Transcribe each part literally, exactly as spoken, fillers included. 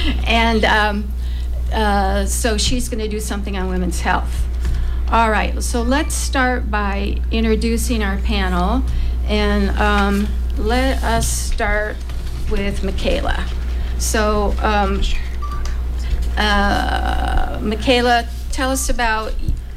and um, uh, so she's going to do something on women's health. All right, so let's start by introducing our panel, and um, let us start with Michaela. So, um, uh, Michaela, tell us about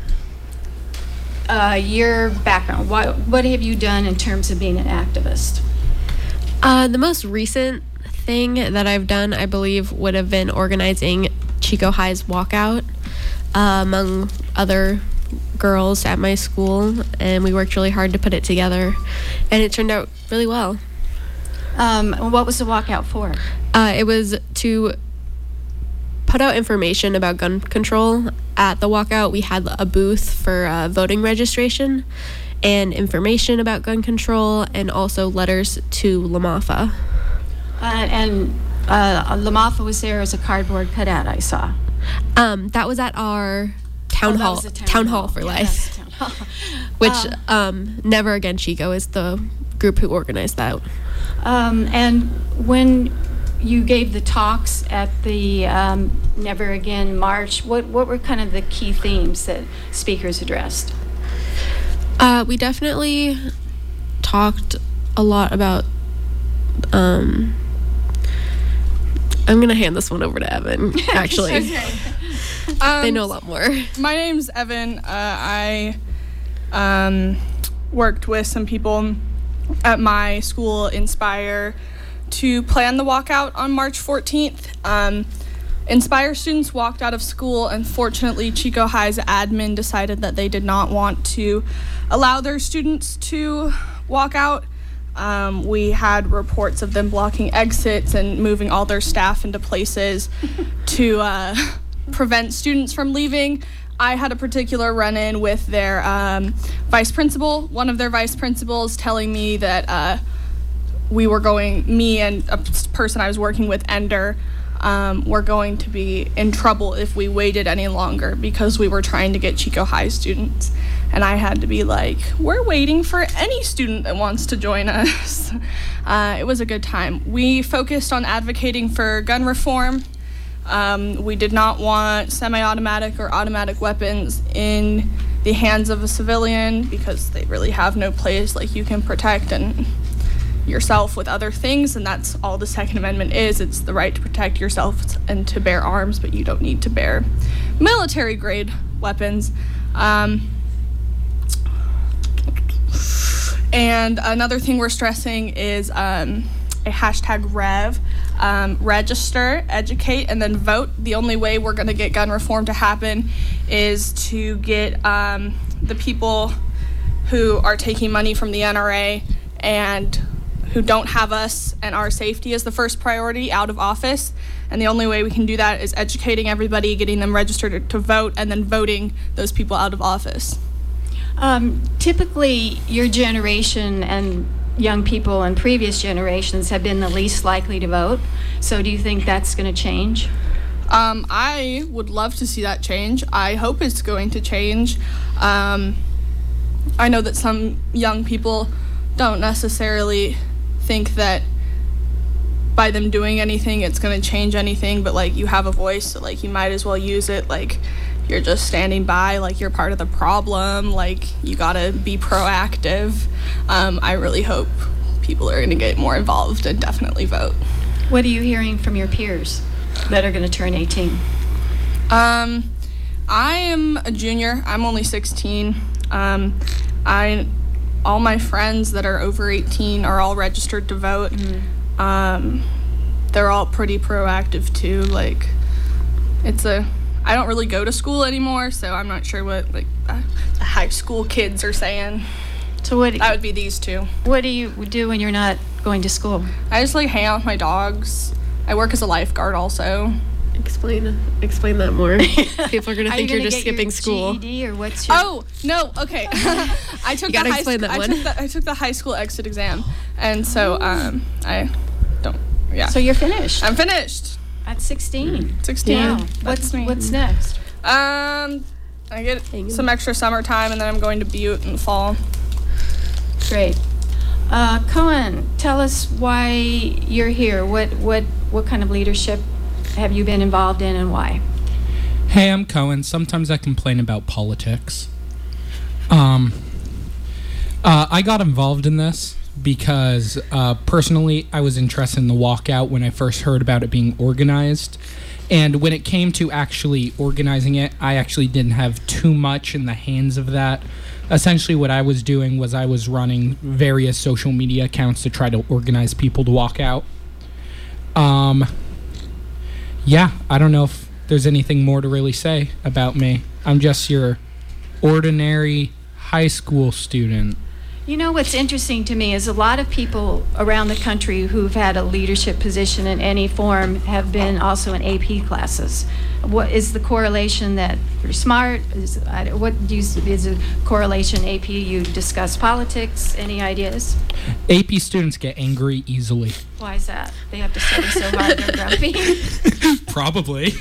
uh, your background. What, what have you done in terms of being an activist? Uh, the most recent thing that I've done, I believe, would have been organizing Chico High's walkout uh, among other girls at my school, and we worked really hard to put it together, and it turned out really well. Um, what was the walkout for? Uh, it was to put out information about gun control. At the walkout, we had a booth for uh, voting registration and information about gun control, and also letters to LaMafa. Uh, and uh, LaMafa was there as a cardboard cutout, I saw. Um, that was at our town Oh, that hall, was the town town hall. hall for Yeah, life, that's town hall. which Um, um, Never Again Chico is the group who organized that. Um, and when you gave the talks at the um, Never Again March, what, what were kind of the key themes that speakers addressed? Uh, we definitely talked a lot about, um, I'm going to hand this one over to Evan, actually. Okay. They Um, know a lot more. My name's Evan. Uh, I um, worked with some people at my school, Inspire, to plan the walkout on March fourteenth. Um, Inspire students walked out of school. Unfortunately, Chico High's admin decided that they did not want to allow their students to walk out. Um, we had reports of them blocking exits and moving all their staff into places to uh, prevent students from leaving. I had a particular run-in with their um, vice principal, one of their vice principals telling me that uh, we were going, me and a person I was working with, Ender, um, were going to be in trouble if we waited any longer because we were trying to get Chico High students. And I had to be like, we're waiting for any student that wants to join us. Uh, it was a good time. We focused on advocating for gun reform. Um, we did not want semi-automatic or automatic weapons in the hands of a civilian because they really have no place. Like, you can protect and yourself with other things, and that's all the Second Amendment is. It's the right to protect yourself and to bear arms, but you don't need to bear military-grade weapons. Um, and another thing we're stressing is um, a hashtag Rev. Um, register, educate, and then vote. The only way we're going to get gun reform to happen is to get um, the people who are taking money from the N R A and who don't have us and our safety as the first priority out of office. And the only way we can do that is educating everybody, getting them registered to vote, and then voting those people out of office. Um, typically, your generation and young people in previous generations have been the least likely to vote. So do you think that's going to change? Um, I would love to see that change. I hope it's going to change. Um, I know that some young people don't necessarily think that by them doing anything it's going to change anything, but like, you have a voice, so like, you might as well use it. Like, you're just standing by, like, you're part of the problem. Like, you gotta be proactive. Um, I really hope people are gonna get more involved and definitely vote. What are you hearing from your peers that are going to turn eighteen? Um, I am a junior. I'm only sixteen. Um, I, all my friends that are over eighteen are all registered to vote. Mm-hmm. Um, they're all pretty proactive too. Like, it's a, I don't really go to school anymore, so I'm not sure what like the, the high school kids are saying. So what? That would be these two. What do you do when you're not going to school? I just like hang out with my dogs. I work as a lifeguard also. Explain explain that more. People are going to think you you're gonna just get skipping your school. G E D or what's your? Oh, no, okay. I took You gotta the high explain sc- that I one. Took the, I took the high school exit exam, and so um, I don't, yeah. So you're finished I'm finished. at sixteen. sixteen. Wow. That's What's me. what's next? Um, I get Hanging. some extra summer time, and then I'm going to Butte in the fall. Great. Uh, Cohen, tell us why you're here. What what what kind of leadership have you been involved in and why? Hey, I'm Cohen. Sometimes I complain about politics. Um, uh, I got involved in this because uh, personally I was interested in the walkout when I first heard about it being organized. And when it came to actually organizing it, I actually didn't have too much in the hands of that. Essentially what I was doing was I was running various social media accounts to try to organize people to walk out. Um, yeah, I don't know if there's anything more to really say about me. I'm just your ordinary high school student. You know what's interesting to me is a lot of people around the country who've had a leadership position in any form have been also in A P classes. What is the correlation that you're smart? Is, I- what do you, is a correlation A P? You discuss politics. Any ideas? A P students get angry easily. Why is that? They have to study so hard they're grumpy. Probably.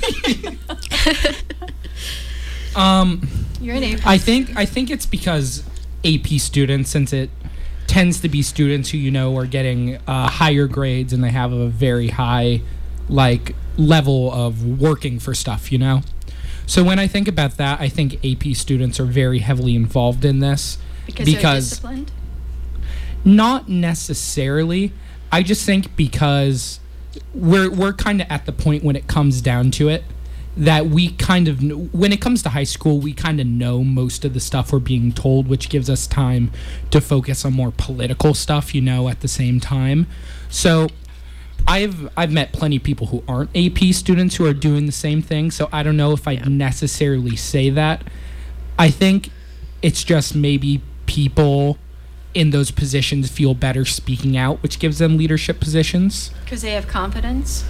um, You're an A P. I think I think it's because A P students, since it tends to be students who you know are getting uh, higher grades and they have a very high like level of working for stuff, you know. So when I think about that, I think A P students are very heavily involved in this because, because they're disciplined? Not necessarily. I just think because we're we're kind of at the point when it comes down to it that we kind of kn- when it comes to high school, we kind of know most of the stuff we're being told, which gives us time to focus on more political stuff, you know, at the same time. So I've I've met plenty of people who aren't A P students who are doing the same thing, so I don't know if I'd Yeah. necessarily say that. I think it's just maybe people in those positions feel better speaking out, which gives them leadership positions. Because they have confidence?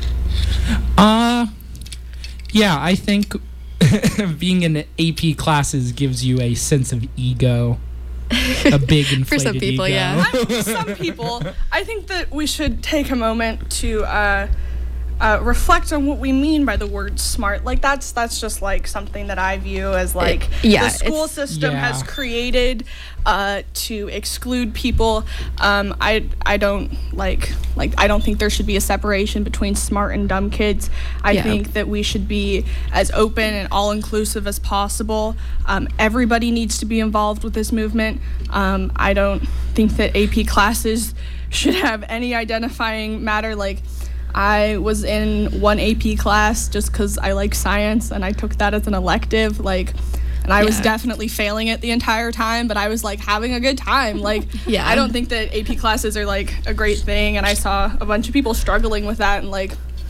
Uh, yeah, I think being in A P classes gives you a sense of ego. A big inflated For some people, ego. yeah. I mean, some people. I think that we should take a moment to uh, uh, reflect on what we mean by the word smart. Like that's that's just like something that I view as like yeah, the school it's- system Yeah. has created uh, to exclude people. Um, I I don't like like I don't think there should be a separation between smart and dumb kids. I Yeah. think that we should be as open and all inclusive as possible. Um, everybody needs to be involved with this movement. Um, I don't think that A P classes should have any identifying matter. Like, I was in one A P class just because I like science and I took that as an elective. Like, and I was Yeah. definitely failing it the entire time, but I was like having a good time. Like, Yeah. I don't think that A P classes are like a great thing. And I saw a bunch of people struggling with that. And like,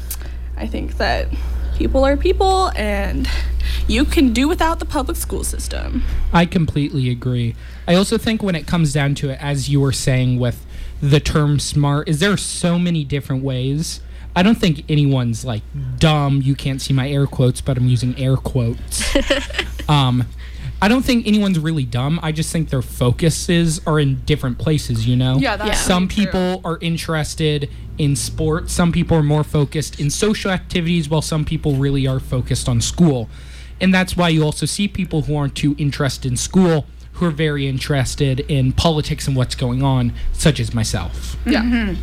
I think that people are people and you can do without the public school system. I completely agree. I also think when it comes down to it, as you were saying with the term smart, is there are so many different ways. I don't think anyone's like dumb. You can't see my air quotes, but I'm using air quotes. um, I don't think anyone's really dumb. I just think their focuses are in different places, you know? Yeah, that's Yeah. Some true. people are interested in sports. Some people are more focused in social activities, while some people really are focused on school. And that's why you also see people who aren't too interested in school who are very interested in politics and what's going on, such as myself. Yeah.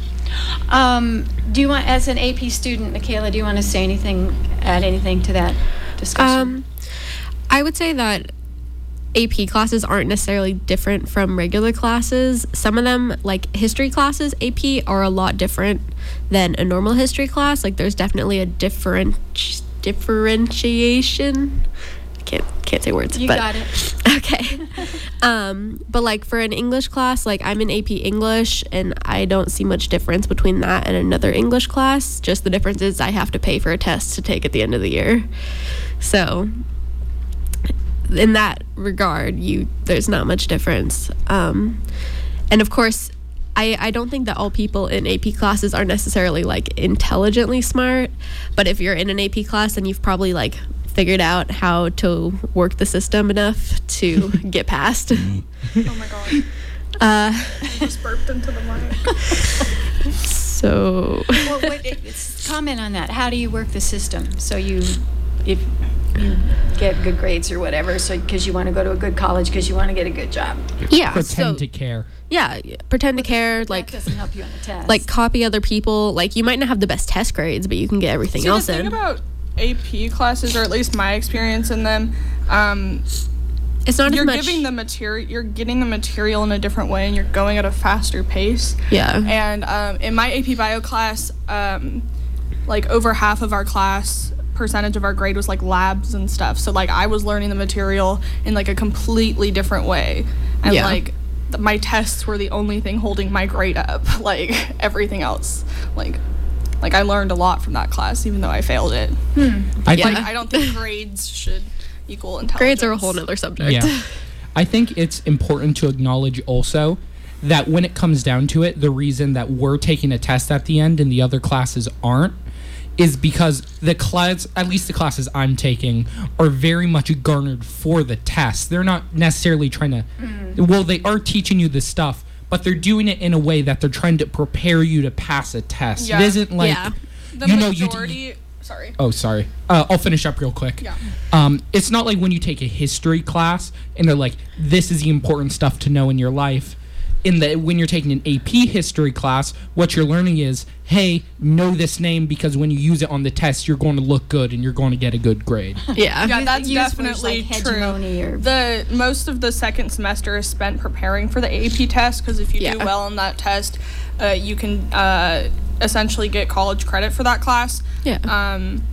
Um, do you want, as an A P student, Michaela, do you want to say anything, add anything to that discussion? Um, I would say that A P classes aren't necessarily different from regular classes. Some of them, like history classes, A P are a lot different than a normal history class. Like there's definitely a different differentiation. I can't can't say words. You but, got it. Okay. um, but like for an English class, like I'm in A P English, and I don't see much difference between that and another English class. Just the difference is I have to pay for a test to take at the end of the year. So in that regard, you there's not much difference. Um, and of course, I, I don't think that all people in A P classes are necessarily like intelligently smart, but if you're in an A P class, then you've probably like figured out how to work the system enough to get past. Oh my god. Uh, I just burped into the mic. so Well, wait, it's, comment on that. How do you work the system? So you if you get good grades or whatever, so because you want to go to a good college, because you want to get a good job. Yeah. Pretend so, to care. Yeah. Pretend to care. Like, That doesn't help you on the test. like copy other people. Like, you might not have the best test grades, but you can get everything See, else the thing in. about A P classes, or at least my experience in them, um, It's not you're as much. giving the material, you're getting the material in a different way, and you're going at a faster pace. Yeah. And um, in my A P Bio class, um, like over half of our class percentage of our grade was like labs and stuff. So like I was learning the material in like a completely different way, and Yeah. like th- my tests were the only thing holding my grade up. Like everything else, like like I learned a lot from that class, even though I failed it. I Yeah. Like I don't think grades should equal intelligence. Grades are a whole nother subject. Yeah. I think it's important to acknowledge also that when it comes down to it, the reason that we're taking a test at the end and the other classes aren't is because the class, at least the classes I'm taking, are very much garnered for the test. They're not necessarily trying to, well, they are teaching you the stuff, but they're doing it in a way that they're trying to prepare you to pass a test. Yeah. It isn't like, Yeah. The you know, you majority. sorry. Oh, sorry. Uh, I'll finish up real quick. Yeah. Um, it's not like when you take a history class and they're like, this is the important stuff to know in your life. In the when you're taking an A P history class, what you're learning is, hey, know this name because when you use it on the test, you're going to look good and you're going to get a good grade. Yeah. Yeah, Use- that's use words definitely like true. hegemony or- The most of the second semester is spent preparing for the A P test, because if you Yeah. do well on that test, uh, you can uh, essentially get college credit for that class. Yeah. Um,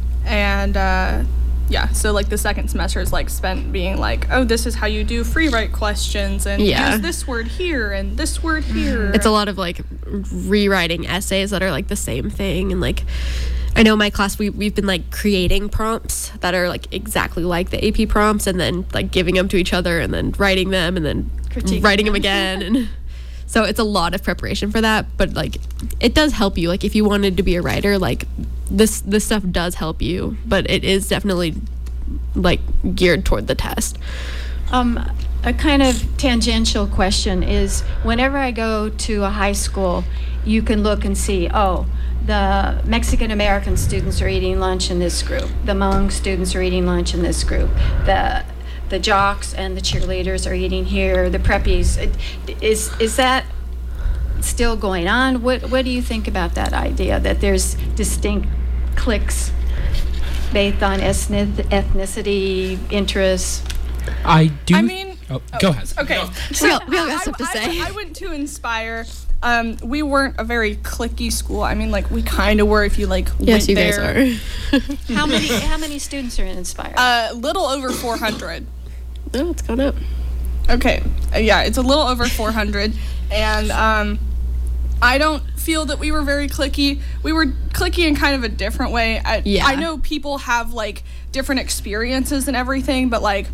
and uh, yeah, so like the second semester is like spent being like, oh, this is how you do free write questions, and Yeah. use this word here and this word here. It's a lot of like rewriting essays that are like the same thing, and like I know my class we we've been like creating prompts that are like exactly like the A P prompts, and then like giving them to each other, and then writing them, and then Critiquing writing them them. again, and so it's a lot of preparation for that. But like it does help you. Like if you wanted to be a writer, like this this stuff does help you, but it is definitely like geared toward the test. Um, a kind of tangential question is, whenever I go to a high school, you can look and see, oh, the Mexican American students are eating lunch in this group. The Hmong students are eating lunch in this group. The the jocks and the cheerleaders are eating here. The preppies. It- Is is that still going on? What what do you think about that idea that there's distinct cliques based on ethnic, ethnicity, interests? I do. I mean, oh, go ahead. okay. We all- we all got I- stuff to I- say. I went to Inspire. Um, we weren't a very cliquey school. I mean, like we kind of were if you like Yes, went you guys there. are. How many how many students are in Inspire? A little over four hundred. Oh, it's gone up. Okay, uh, yeah, it's a little over four hundred, and um, I don't feel that we were very cliquey. We were cliquey in kind of a different way. I, Yeah. I know people have like different experiences and everything, but like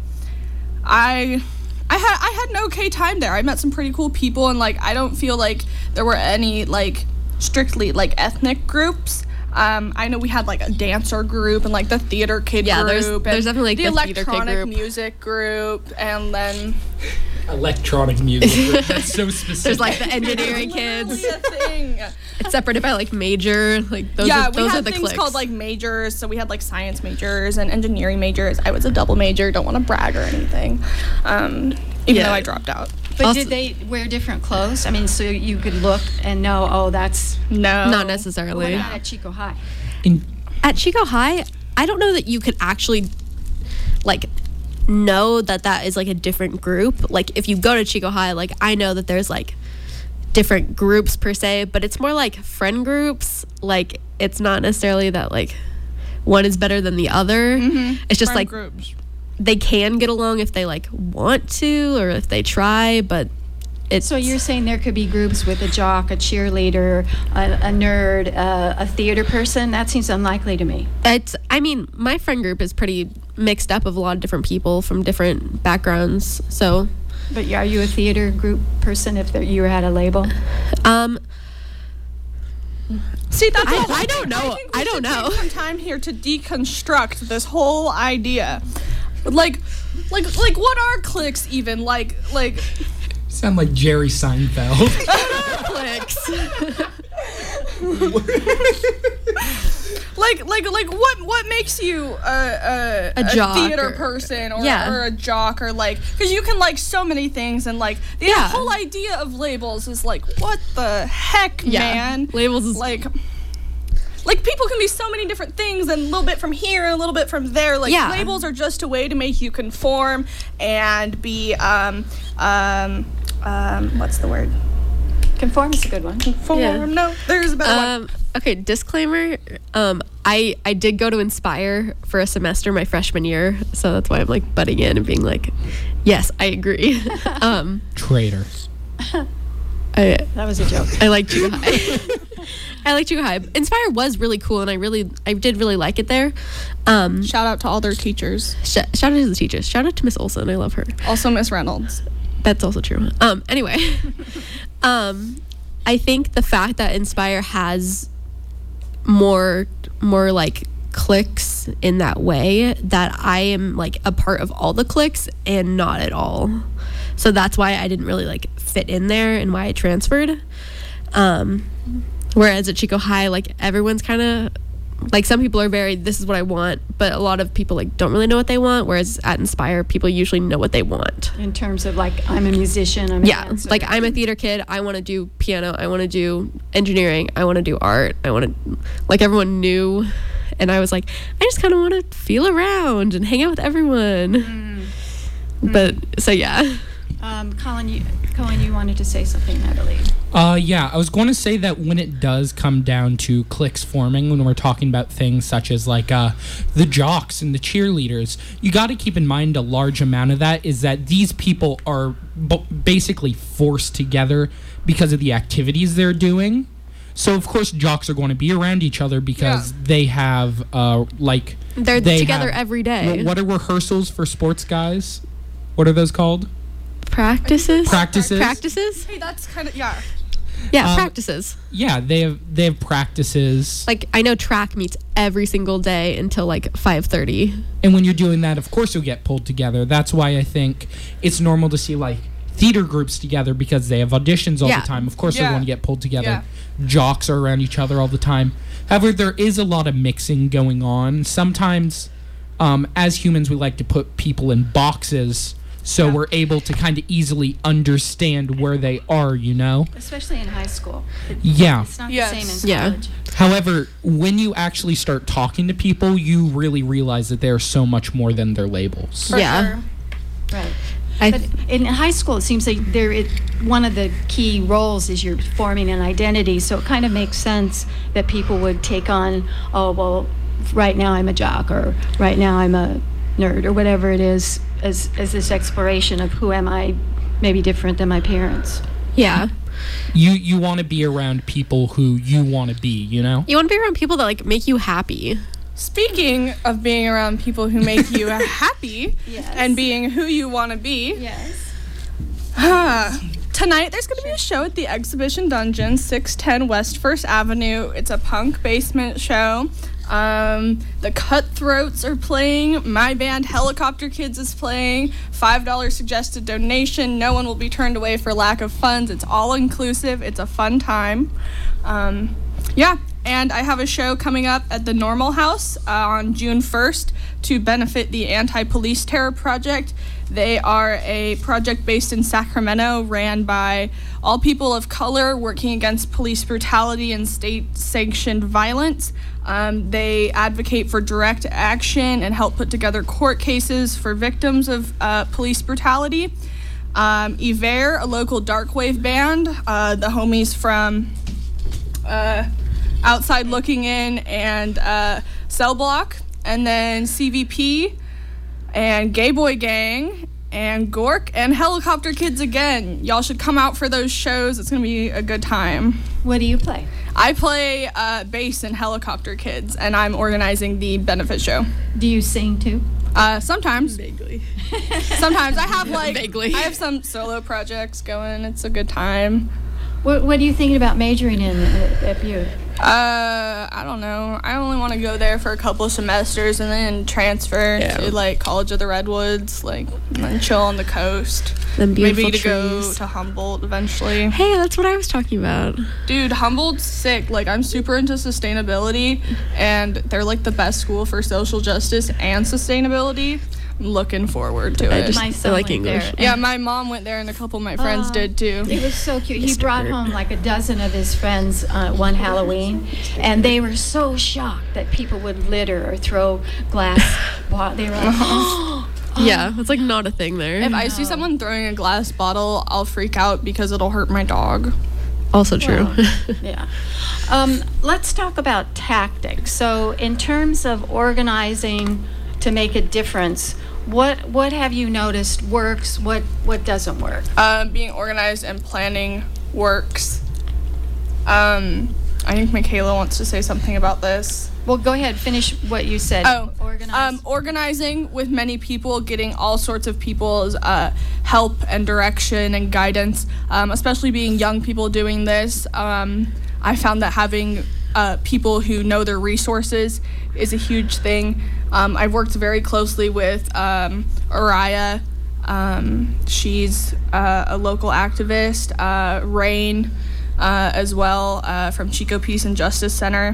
I. I had I had an okay time there. I met some pretty cool people, and like I don't feel like there were any like strictly like ethnic groups. Um, I know we had like a dancer group and like the theater kid Yeah, group. there's- and there's definitely, like, the the theater kid electronic group. music group, and then Electronic music. That's so specific. There's like the engineering kids. literally a thing. It's separated by like major. Like those yeah, are we those had are the things cliques. called like majors. So we had like science majors and engineering majors. I was a double major. Don't want to brag or anything, um, even Yeah. though I dropped out. But Also- did they wear different clothes? I mean, so you could look and know, oh, that's No, Not what necessarily. about at Chico High? In- At Chico High, I don't know that you could actually like know that that is like a different group. Like if you go to Chico High, like I know that there's like different groups per se, but it's more like friend groups. Like it's not necessarily that like one is better than the other. It's just Friend like groups. they can get along if they like want to or if they try, but it's So you're saying there could be groups with a jock, a cheerleader, a, a nerd, uh, a theater person? That seems unlikely to me. It's, I mean, my friend group is pretty mixed up of a lot of different people from different backgrounds. So, But are you a theater group person if there, you had a label? um, See, that's I- the whole I don't thing. know. think we I don't should know. Take some time here to deconstruct this whole idea. Like, like, like, what are cliques even? Like, like. sound like Jerry Seinfeld. clicks. like like like what what makes you a a, A jock theater or- person or, yeah. or a jock or like because you can like so many things and like the Yeah. whole idea of labels is like what the heck Yeah. man Labels is like like people can be so many different things and a little bit from here and a little bit from there like Yeah. labels are just a way to make you conform and be um um um what's the word Conform is a good one. conform Yeah. no there's a better one. Um, okay, disclaimer. Um, I I did go to Inspire for a semester my freshman year, so that's why I'm like butting in and being like, yes, I agree. um, Traitors. I That was a joke. I like Chico High. I like Chico High. Inspire was really cool, and I really I did really like it there. Um, Shout out to all their teachers, sh- shout out to the teachers. Shout out to Miss Olson. I love her. also Miss Reynolds. That's also true. Um, anyway, um, I think the fact that Inspire has more, more like cliques in that way, that I am like a part of all the cliques and not at all. So that's why I didn't really like fit in there and why I transferred. Um, whereas at Chico High, like everyone's kind of like some people are very, this is what I want, but a lot of people like don't really know what they want. Whereas at Inspire, people usually know what they want. In terms of like, I'm a musician. I'm a Yeah, dancer. like I'm a theater kid. I want to do piano. I want to do engineering. I want to do art. I want to, like everyone knew, and I was like, I just kind of want to feel around and hang out with everyone. Mm. But so yeah, Um, Colin, you, Colin, you wanted to say something, I believe. Uh, yeah, I was going to say that when it does come down to cliques forming, when we're talking about things such as like uh, the jocks and the cheerleaders, you got to keep in mind a large amount of that is that these people are b- basically forced together because of the activities they're doing. So of course jocks are going to be around each other because Yeah. they have uh, like they're they together have- every day. What are rehearsals for sports guys? What are those called? Practices. Practices. Practices. Hey, that's kind of yeah. Yeah, Um, practices. Yeah, they have they have practices. Like I know track meets every single day until like five thirty. And when you're doing that, of course you'll get pulled together. That's why I think it's normal to see like theater groups together because they have auditions all Yeah. the time. Of course Yeah. they're going to get pulled together. Yeah. Jocks are around each other all the time. However, there is a lot of mixing going on. Sometimes, um, as humans, we like to put people in boxes so Yeah. we're able to kind of easily understand where they are, you know? Especially in high school. It- Yeah. It's not Yes. the same in Yeah. college. However, when you actually start talking to people, you really realize that they're so much more than their labels. For Yeah. sure. Right. I But in high school, it seems like there, it, one of the key roles is you're forming an identity. So it kind of makes sense that people would take on, oh, well, right now I'm a jock, or right now I'm a nerd, or whatever it is, as, as this exploration of who am I, maybe different than my parents. yeah. You you want to be around people who you want to be, you know? You want to be around people that like make you happy. Speaking of being around people who make you happy Yes. and being who you want to be, Yes. tonight there's going to be a show at the Exhibition Dungeon, six ten West First Avenue. It's a punk basement show. Um, the Cutthroats are playing. My band Helicopter Kids is playing. five dollars suggested donation. No one will be turned away for lack of funds. It's all inclusive. It's a fun time. Um, yeah, and I have a show coming up at the Normal House uh, on June first to benefit the Anti-Police Terror Project. They are a project based in Sacramento, ran by all people of color working against police brutality and state-sanctioned violence. Um, they advocate for direct action and help put together court cases for victims of uh, police brutality. Um, Iver, a local dark wave band, uh, the homies from uh, Outside Looking In and uh, Cell Block, and then C V P and Gay Boy Gang and Gork and Helicopter Kids again. Y'all should come out for those shows. It's gonna be a good time. What do you play? I play uh, bass in Helicopter Kids, and I'm organizing the benefit show. Do you sing too? Uh, sometimes. Vaguely. Sometimes I have like Vaguely. I have some solo projects going. It's a good time. What, what are you thinking about majoring in at, at B U? Uh, I don't know. I only want to go there for a couple of semesters and then transfer Yeah. to like College of the Redwoods, like and then chill on the coast. Them beautiful Maybe to go trees. to Humboldt eventually. Hey, that's what I was talking about. Dude, Humboldt's sick. Like, I'm super into sustainability, and they're like the best school for social justice and sustainability. I'm looking forward to I it. just My I son like went English. there. Yeah, my mom went there, and a couple of my friends Oh. did too. It was so cute. He Mister brought Kurt. home like a dozen of his friends uh, one Halloween, and they were so shocked that people would litter or throw glass. Wa- they were like, oh. Yeah, it's like not a thing there. If I see someone throwing a glass bottle, I'll freak out because it'll hurt my dog. Also true. Well, yeah. Um, let's talk about tactics. So, in terms of organizing to make a difference, what what have you noticed works? What what doesn't work? Um, being organized and planning works. Um, I think Michaela wants to say something about this. Well, go ahead. Finish what you said. Oh, Organize. Um, organizing with many people, getting all sorts of people's uh, help and direction and guidance, um, especially being young people doing this. Um, I found that having uh, people who know their resources is a huge thing. Um, I've worked very closely with um, Araya. Um, she's uh, a local activist. Uh, Rain, uh, as well, uh, from Chico Peace and Justice Center.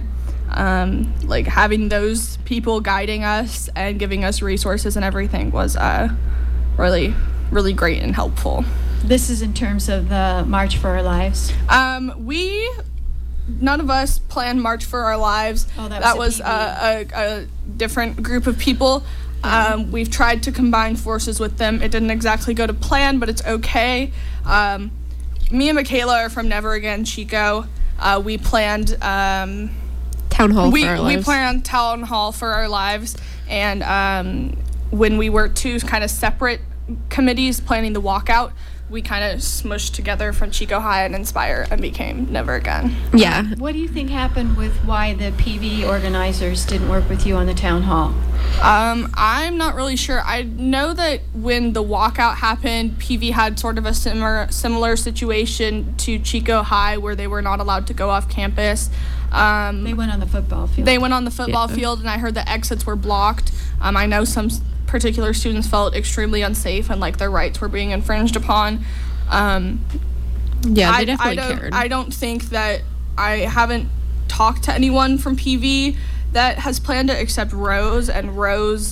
Um, like having those people guiding us and giving us resources and everything was uh, really, really great and helpful. This is in terms of the March for Our Lives. Um, we, none of us planned March for Our Lives. Oh, that was a was P V. uh, a, a different group of people. Um, we've tried to combine forces with them. It didn't exactly go to plan, but it's okay. Um, me and Michaela are from Never Again Chico. Uh, we planned... Um, Town hall we for our we lives. planned town hall for our lives, and um, when we were two kind of separate committees planning the walkout, we kind of smushed together from Chico High and Inspire and became Never Again. Yeah. What do you think happened with why the P V organizers didn't work with you on the town hall? Um, I'm not really sure. I know that when the walkout happened, P V had sort of a similar similar situation to Chico High, where they were not allowed to go off campus. Um, They went on the football field. They went on the football Yeah. field, and I heard the exits were blocked. Um, I know some s- particular students felt extremely unsafe and like their rights were being infringed upon. Um, Yeah, they I, definitely I don't, cared. I don't think that I haven't talked to anyone from P V that has planned it except Rose, and Rose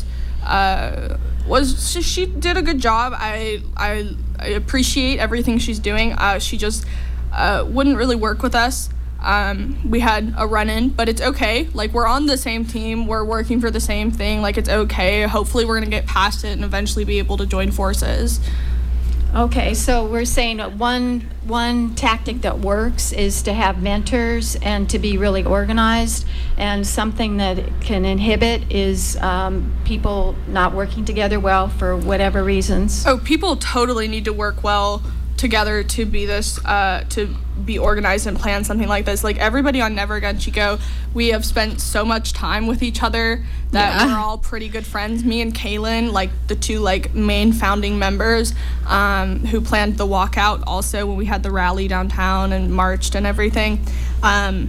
uh, was she, she did a good job. I I, I appreciate everything she's doing. Uh, she just uh, wouldn't really work with us. Um, we had a run-in, but it's okay. Like, we're on the same team. We're working for the same thing. Like, it's okay. Hopefully, we're going to get past it and eventually be able to join forces. Okay, so we're saying that one one tactic that works is to have mentors and to be really organized, and something that can inhibit is um, people not working together well for whatever reasons. Oh, people totally need to work well together to be this, uh, to be organized and plan something like this. Like, everybody on Never Again Chico, we have spent so much time with each other that Yeah. we're all pretty good friends. Me and Kaylin, like the two like main founding members, um, who planned the walkout also when we had the rally downtown and marched and everything. Um,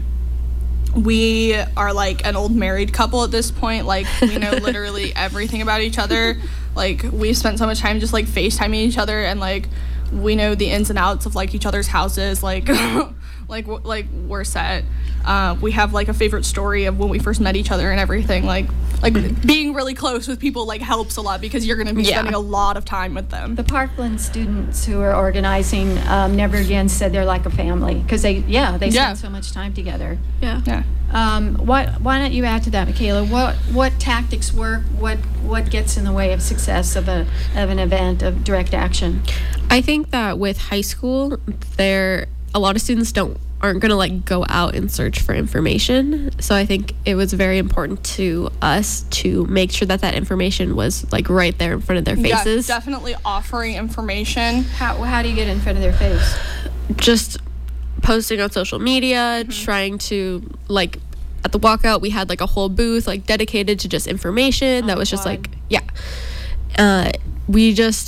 we are like an old married couple at this point. Like, we know literally everything about each other. Like, we've spent so much time just like FaceTiming each other, and like we know the ins and outs of like each other's houses. Like like w- like we're set. Uh, we have like a favorite story of when we first met each other and everything. Like like being really close with people like helps a lot because you're gonna be Yeah. spending a lot of time with them. The Parkland students who are organizing um, Never Again said they're like a family because they, yeah, they Yeah. spend so much time together. yeah. Yeah. Um, what, why don't you add to that, Michaela? What what tactics work? What what gets in the way of success of a of an event of direct action? I think that with high school, there a lot of students don't aren't going to like go out and search for information. So I think it was very important to us to make sure that that information was like right there in front of their faces. Yeah, definitely offering information. How how do you get in front of their face? Just posting on social media, trying to like at the walkout we had like a whole booth like dedicated to just information On that the was just quad. like yeah. Uh, we just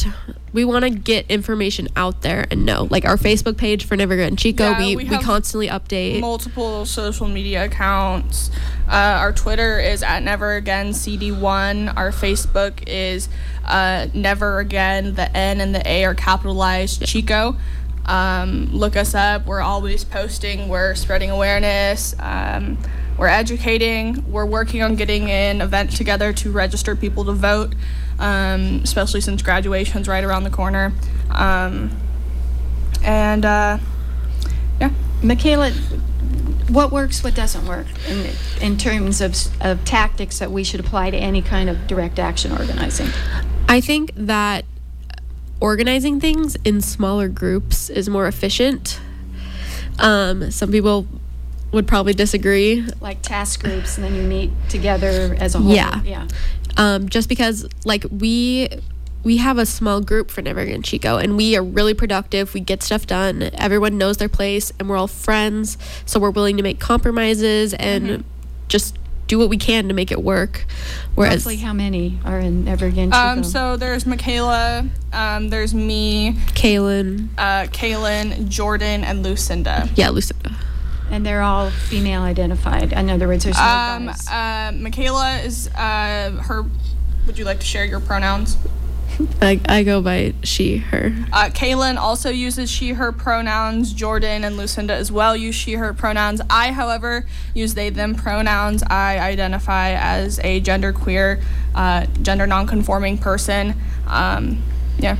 we want to get information out there and know. Like our Facebook page for Never Again Chico, Yeah, we, we we have constantly update. Multiple social media accounts. Uh, our Twitter is at Never Again C D one. Our Facebook is uh, Never Again. The N and the A are capitalized Chico. Um, look us up. We're always posting. We're spreading awareness. Um, we're educating. We're working on getting an event together to register people to vote, um, especially since graduation's right around the corner. Um, and uh, yeah. Michaela, what works, what doesn't work in, in terms of, of tactics that we should apply to any kind of direct action organizing? I think that organizing things in smaller groups is more efficient. Um, some people would probably disagree. Like task groups, and then you meet together as a whole. Yeah. Yeah. Um, just because, like, we we have a small group for Never Again Chico, and we are really productive. We get stuff done. Everyone knows their place, and we're all friends, so we're willing to make compromises and Mhm. just do what we can to make it work. Whereas, Roughly how many are in Never Again Chico? Um, so there's Michaela, um, there's me, Kaylin, uh, Kaylin, Jordan, and Lucinda. yeah, Lucinda. And they're all female identified. In other words, there's no Um, guys. uh, Michaela is uh, her. Would you like to share your pronouns? I, I go by she, her. Uh, Kaylin also uses she, her pronouns. Jordan and Lucinda as well use she, her pronouns. I, however, use they, them pronouns. I identify as a genderqueer, uh, gender nonconforming person. Um, yeah.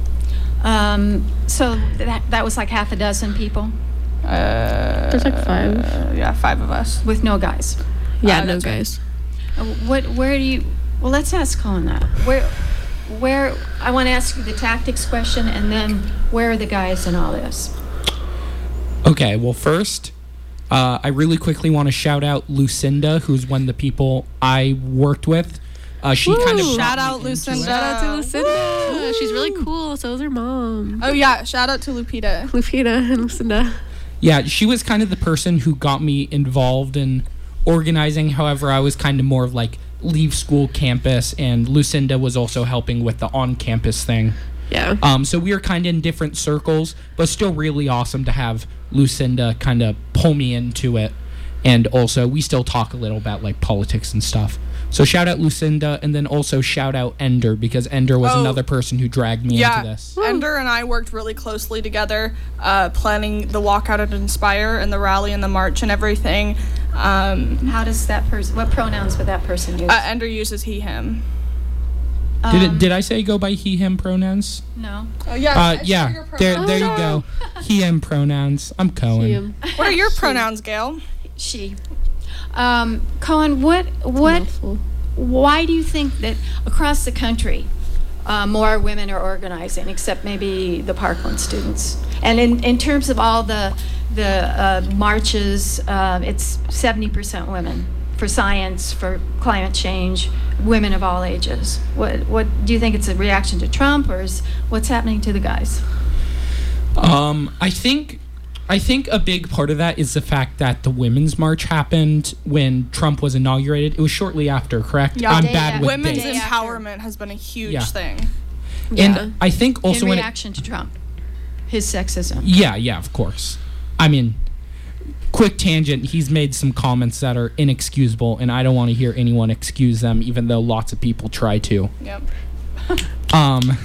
Um, so that that was like half a dozen people Uh, There's like five. Uh, yeah, five of us. with no guys. Yeah, Uh, no that's right. guys. Uh, What? Where do you? Well, let's ask Colin that. Where? Where? I want to ask you the tactics question, and then where are the guys in all this? Okay, well, first, uh, I really quickly want to shout out Lucinda, who's one of the people I worked with. Uh, she kind of Woo! Shout brought me out into Lucinda. it. Shout out to Woo! Lucinda. She's really cool. So is her mom. Oh yeah, shout out to Lupita. Lupita and Lucinda. Yeah, she was kind of the person who got me involved in organizing. However, I was kind of more of like leave school campus, and Lucinda was also helping with the on-campus thing. Yeah. Um, so we were kind of in different circles, but still really awesome to have Lucinda kind of pull me into it. And also, we still talk a little about like politics and stuff. So shout out Lucinda, and then also shout out Ender, because Ender was Oh. another person who dragged me Yeah, into this. Ender and I worked really closely together, uh, planning the walkout at Inspire and the rally and the march and everything. Um, How does that person? What pronouns would that person use? uh, Ender uses he, him. Did Um, it, did I say go by he him pronouns? No. Oh yeah, Uh, yeah, there there you go. He him pronouns. I'm Cohen. Him. What are your pronouns, Gail? She. Um, Cohen, what what? Mouthful. Why do you think that across the country, uh, more women are organizing, except maybe the Parkland students? And in, in terms of all the the uh, marches, uh, it's seventy percent women for science, for climate change, women of all ages. What what do you think? It's a reaction to Trump, or is what's happening to the guys? Um, I think, I think a big part of that is the fact that the Women's March happened when Trump was inaugurated. It was shortly after, correct? Yeah. I'm Day bad after. with Women's dates. Day after. empowerment has been a huge Yeah. thing. Yeah. And I think also in when it, reaction to Trump, his sexism. yeah, yeah, of course. I mean, quick tangent. He's made some comments that are inexcusable, and I don't want to hear anyone excuse them, even though lots of people try to. Yep. Um,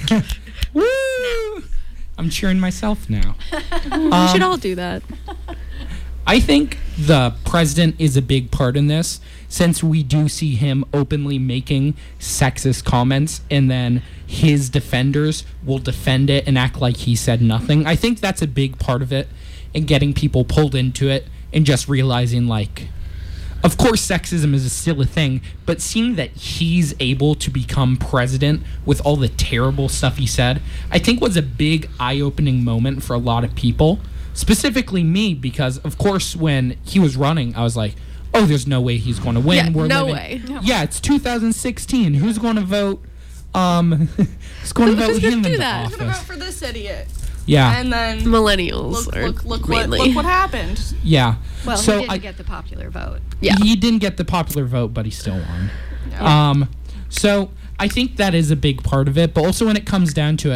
woo! I'm cheering myself now. we should Um, all do that. I think the president is a big part in this, since we do see him openly making sexist comments, and then his defenders will defend it and act like he said nothing. I think that's a big part of it, and getting people pulled into it and just realizing, like, of course sexism is still a thing, but seeing that he's able to become president with all the terrible stuff he said, I think was a big eye-opening moment for a lot of people. Specifically me, because of course when he was running, I was like, oh, there's no way he's going to win. Yeah, We're no living- way. Yeah, it's two thousand sixteen. Who's going to vote? Um, who's going to Who's vote gonna him do into that? I'm gonna vote office? for this idiot. Yeah, And then Millennials look, are look, look what mainly. look what happened. yeah. Well, so he didn't I, get the popular vote. Yeah. he didn't get the popular vote, but he still won. Yeah. Um, so I think that is a big part of it. But also when it comes down to it,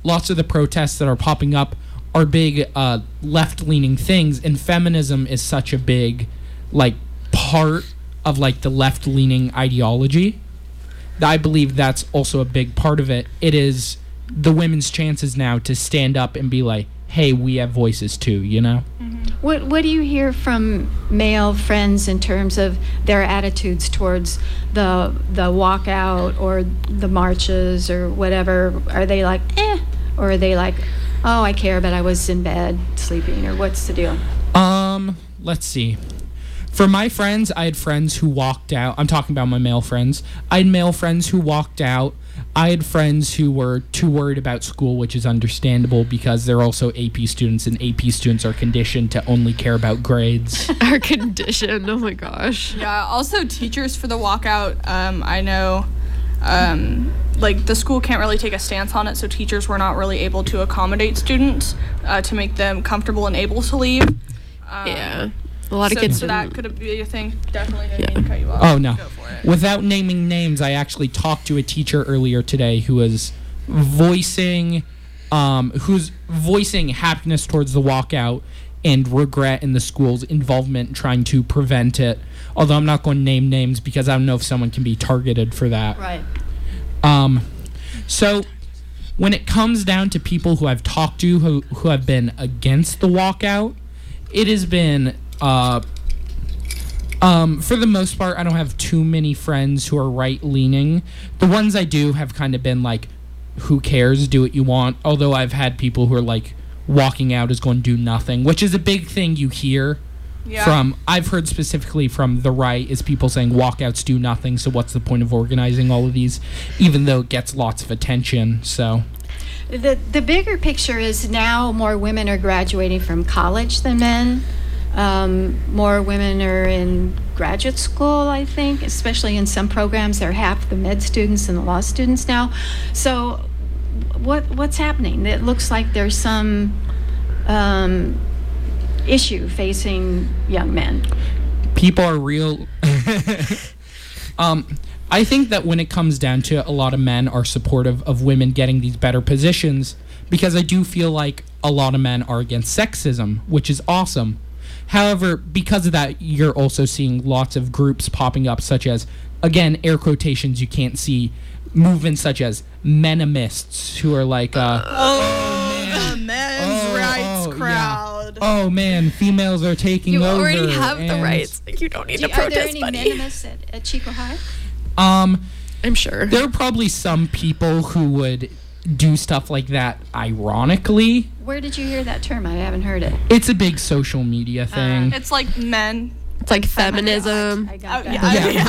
lots of the protests that are popping up are big uh, left-leaning things, and feminism is such a big like part of like the left-leaning ideology. I believe that's also a big part of it. It is the women's chances now to stand up and be like, hey, we have voices too, you know? Mm-hmm. What What do you hear from male friends in terms of their attitudes towards the the walkout or the marches or whatever? Are they like, eh? Or are they like, oh, I care, but I was in bed sleeping, or what's the deal? Um, let's see. For my friends, I had friends who walked out. I'm talking about my male friends. I had male friends who walked out. I had friends who were too worried about school, which is understandable because they're also A P students, and A P students are conditioned to only care about grades. Our condition. Oh my gosh. Yeah, also teachers for the walkout. Um, I know, um, like, the school can't really take a stance on it, so teachers were not really able to accommodate students uh, to make them comfortable and able to leave. Um, Yeah. A lot so, of kids so that didn't- could be a thing. Definitely didn't Yeah. mean to cut you off. Oh, no. Go for it. Without naming names, I actually talked to a teacher earlier today who was voicing, um, who's voicing happiness towards the walkout and regret in the school's involvement in trying to prevent it. Although I'm not going to name names because I don't know if someone can be targeted for that. Right. Um, so when it comes down to people who I've talked to who, who have been against the walkout, it has been, uh, um, for the most part, I don't have too many friends who are right-leaning. The ones I do have kind of been like, who cares, do what you want. Although I've had people who are like, walking out is going to do nothing, which is a big thing you hear. Yeah. From I've heard specifically from the right is people saying walkouts do nothing, so what's the point of organizing all of these, even though it gets lots of attention. So The the bigger picture is now more women are graduating from college than men. Um, more women are in graduate school, I think, especially in some programs. They're half the med students and the law students now. So what what's happening? It looks like there's some um, issue facing young men. people are real. um, I think that when it comes down to it, a lot of men are supportive of women getting these better positions because I do feel like a lot of men are against sexism, which is awesome. However, because of that, you're also seeing lots of groups popping up, such as, again, air quotations you can't see, movements such as menimists, who are like, uh, Oh, the men's Oh, rights oh, yeah. crowd. oh man, females are taking You over. already have the and, rights. Like, you don't need Do, to are there protest, any buddy. menimists at, at Chico High? Um, I'm sure. there are probably some people who would do stuff like that ironically. Where did you hear that term? I haven't heard it. It's a big social media thing. It's like men. It's like feminism. I got Oh, that. yeah.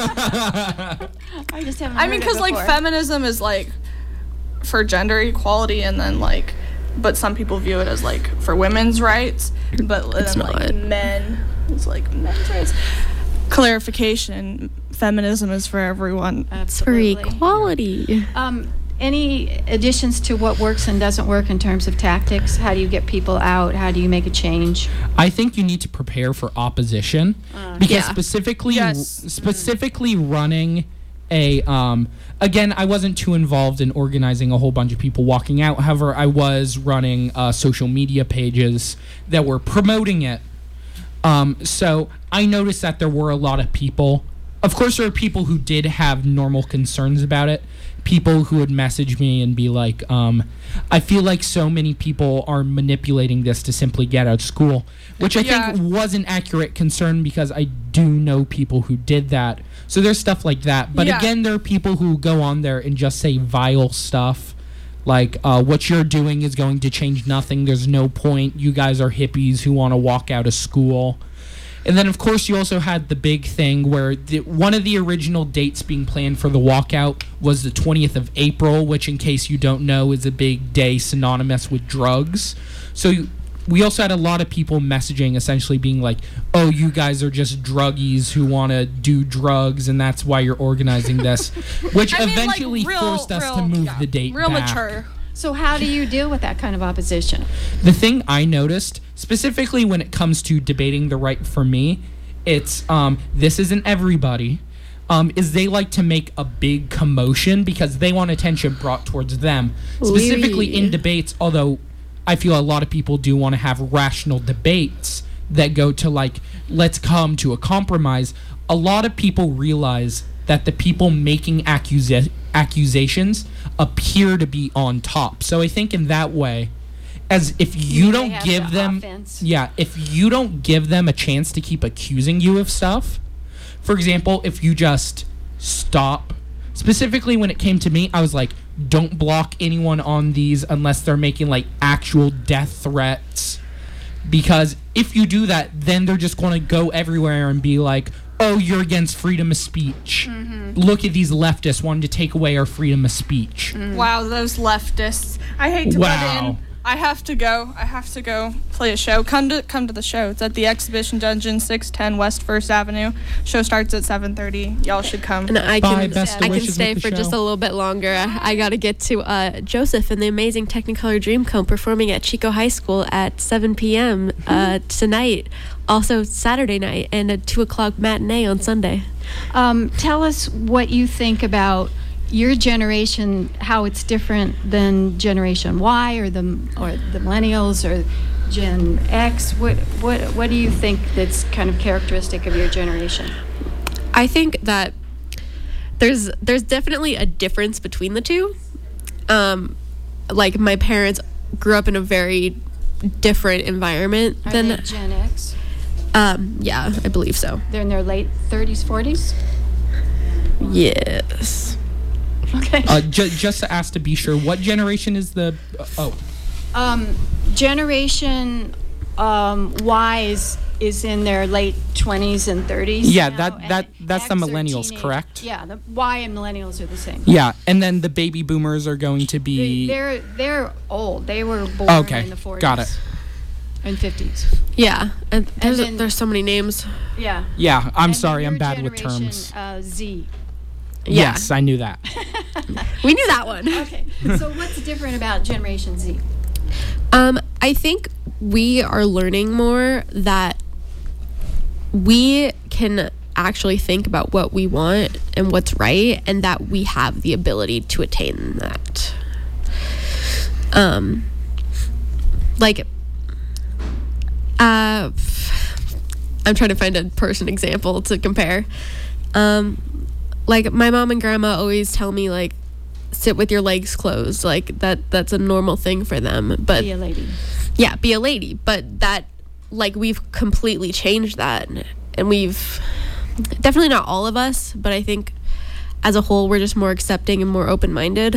yeah. I just haven't I heard mean, it because like before. feminism is like for gender equality, and then like, but some people view it as like for women's rights, but It's then like not. men, it's like men's rights. Clarification: feminism is for everyone. For Absolutely. equality. Um, any additions to what works and doesn't work in terms of tactics? How do you get people out? How do you make a change? I think you need to prepare for opposition because Yeah. specifically Yes. specifically running a um again I wasn't too involved in organizing a whole bunch of people walking out. However, I was running uh, social media pages that were promoting it. Um, so I noticed that there were a lot of people. Of course, there are people who did have normal concerns about it. People who would message me and be like, um, I feel like so many people are manipulating this to simply get out of school, which I Yeah. think was an accurate concern because I do know people who did that. So there's stuff like that. But Yeah. again, there are people who go on there and just say vile stuff. Like, uh, what you're doing is going to change nothing. There's no point. You guys are hippies who want to walk out of school. And then, of course, you also had the big thing where the, one of the original dates being planned for the walkout was the twentieth of April, which, in case you don't know, is a big day synonymous with drugs. So you, we also had a lot of people messaging, essentially being like, oh, you guys are just druggies who want to do drugs, and that's why you're organizing this, which I mean, like, eventually real- forced us to real- move yeah, the date Real back. mature. So how do you deal with that kind of opposition? The thing I noticed, specifically when it comes to debating the right for me, it's um, this isn't everybody. um, is they like to make a big commotion because they want attention brought towards them. Specifically Wee. in debates, although I feel a lot of people do want to have rational debates that go to, like, let's come to a compromise. A lot of people realize that the people making accusa- accusations appear to be on top. So I think in that way, as if you They don't have give the them offense. yeah, if you don't give them a chance to keep accusing you of stuff, for example, if you just stop, specifically when it came to me, I was like, don't block anyone on these unless they're making like actual death threats, because if you do that, then they're just going to go everywhere and be like, oh, you're against freedom of speech. Mm-hmm. Look at these leftists wanting to take away our freedom of speech. Wow, those leftists. I hate to butt Wow. in. I have to go. I have to go play a show. Come to come to the show. It's at the Exhibition Dungeon, six ten West First Avenue. Show starts at seven thirty. Y'all should come. And I Bye, can best I can wishes stay with the for just show. a little bit longer. I, I got to get to uh, Joseph and the Amazing Technicolor Dreamcoat performing at Chico High School at seven p.m. Uh, tonight. Also Saturday night, and a two o'clock matinee on Sunday. Um, tell us what you think about your generation, how it's different than Generation Y or the or the millennials or Gen X. What what what do you think that's kind of characteristic of your generation? I think that there's there's definitely a difference between the two. Um, like my parents grew up in a very different environment Are than they Gen X? um yeah, I believe so. They're in their late thirties, forties? Yes. Okay. Uh, ju- just to ask to be sure, what generation is the? Uh, oh, Um, Generation um, Y is, is in their late twenties and thirties. Yeah, now, that- and that- that's the X are millennials, teenage- correct? Yeah, the Y and millennials are the same. yeah, and then the baby boomers are going to They, be. they're they're old. They were born Okay, in the forties. got it. And fifties. Yeah, and there's then- there's so many names. Yeah. Yeah, I'm And sorry, then I'm your bad with generation, terms. Uh, Z. Yeah. Yes, I knew that. We knew that one. Okay. So what's different about Generation Z? Um, I think we are learning more that we can actually think about what we want and what's right, and that we have the ability to attain that. Um, like, uh, I'm trying to find a person example to compare. Um, like my mom and grandma always tell me like, sit with your legs closed, like that that's a normal thing for them, but Be a lady. yeah, be a lady. But that, like, we've completely changed that, and we've definitely not all of us, but I think as a whole we're just more accepting and more open-minded,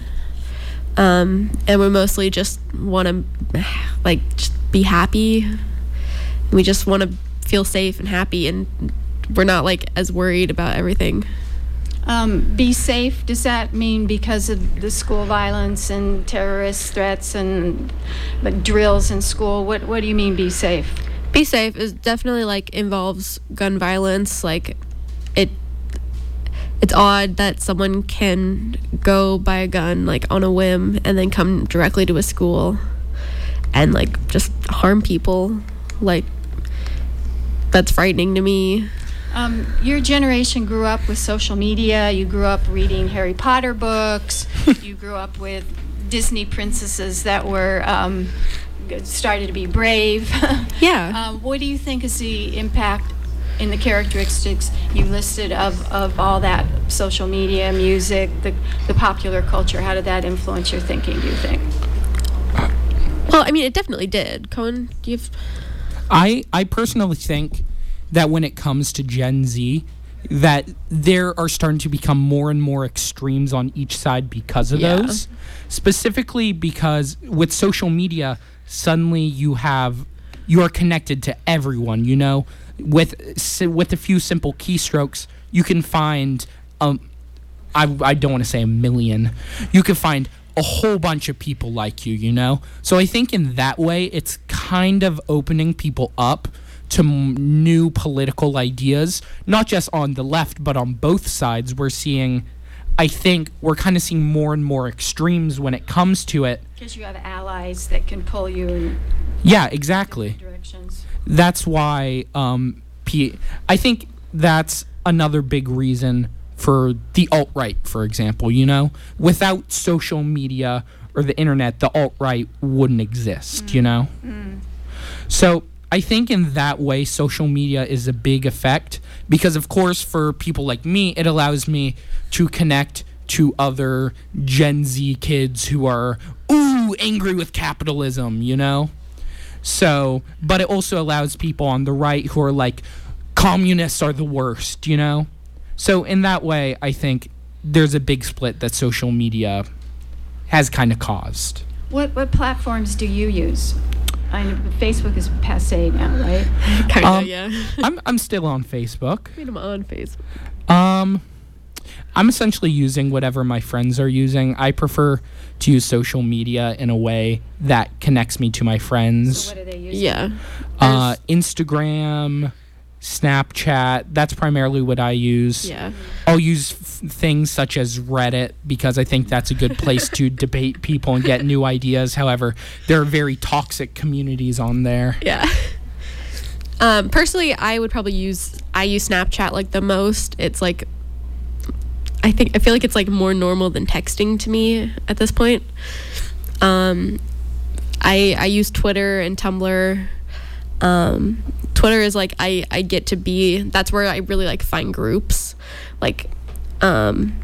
um and we mostly just want to like just be happy. We just want to feel safe and happy, and we're not like as worried about everything. Um, be safe, does that mean because of the school violence and terrorist threats and like drills in school? What what do you mean be safe? Be safe is definitely like involves gun violence. Like it it's odd that someone can go buy a gun like on a whim and then come directly to a school and like just harm people. Like that's frightening to me. Um, your generation grew up with social media. You grew up reading Harry Potter books. You grew up with Disney princesses that were um, started to be brave. Yeah. um, what do you think is the impact in the characteristics you listed of, of all that social media, music, the, the popular culture? How did that influence your thinking, do you think? Well, I mean, it definitely did. Cohen, do you have... I I personally think that when it comes to Gen Z, that there are starting to become more and more extremes on each side because of Yeah. those. Specifically because with social media, suddenly you have you are connected to everyone, you know? With si- with a few simple keystrokes, you can find um I I don't want to say a million. You can find a whole bunch of people like you, you know? So I think in that way it's kind of opening people up to m- new political ideas, not just on the left, but on both sides. We're seeing, I think, we're kind of seeing more and more extremes when it comes to it. Because you have allies that can pull you in Yeah, exactly. directions. That's why, um, P- I think that's another big reason for the alt-right, for example, you know? Without social media or the internet, the alt-right wouldn't exist, mm. you know? Mm. So I think in that way, social media is a big effect because, of course, for people like me, it allows me to connect to other Gen Z kids who are, ooh, angry with capitalism, you know? So, but it also allows people on the right who are like, communists are the worst, you know? So in that way, I think there's a big split that social media has kind of caused. What what platforms do you use? I know Facebook is passé now, right? Kind of, um, yeah. I'm I'm still on Facebook. I mean, I'm on Facebook. Um, I'm essentially using whatever my friends are using. I prefer to use social media in a way that connects me to my friends. So what are they using? Yeah. Uh, Instagram, Snapchat, that's primarily what I use. Yeah. I'll use f- things such as Reddit because I think that's a good place to debate people and get new ideas. However, there are very toxic communities on there. Yeah. Um, personally, I would probably use, I use Snapchat like the most. It's like, I think, I feel like it's like more normal than texting to me at this point. Um, I, I use Twitter and Tumblr. Um, Twitter is like I, I get to be, that's where I really like find groups. Like, um,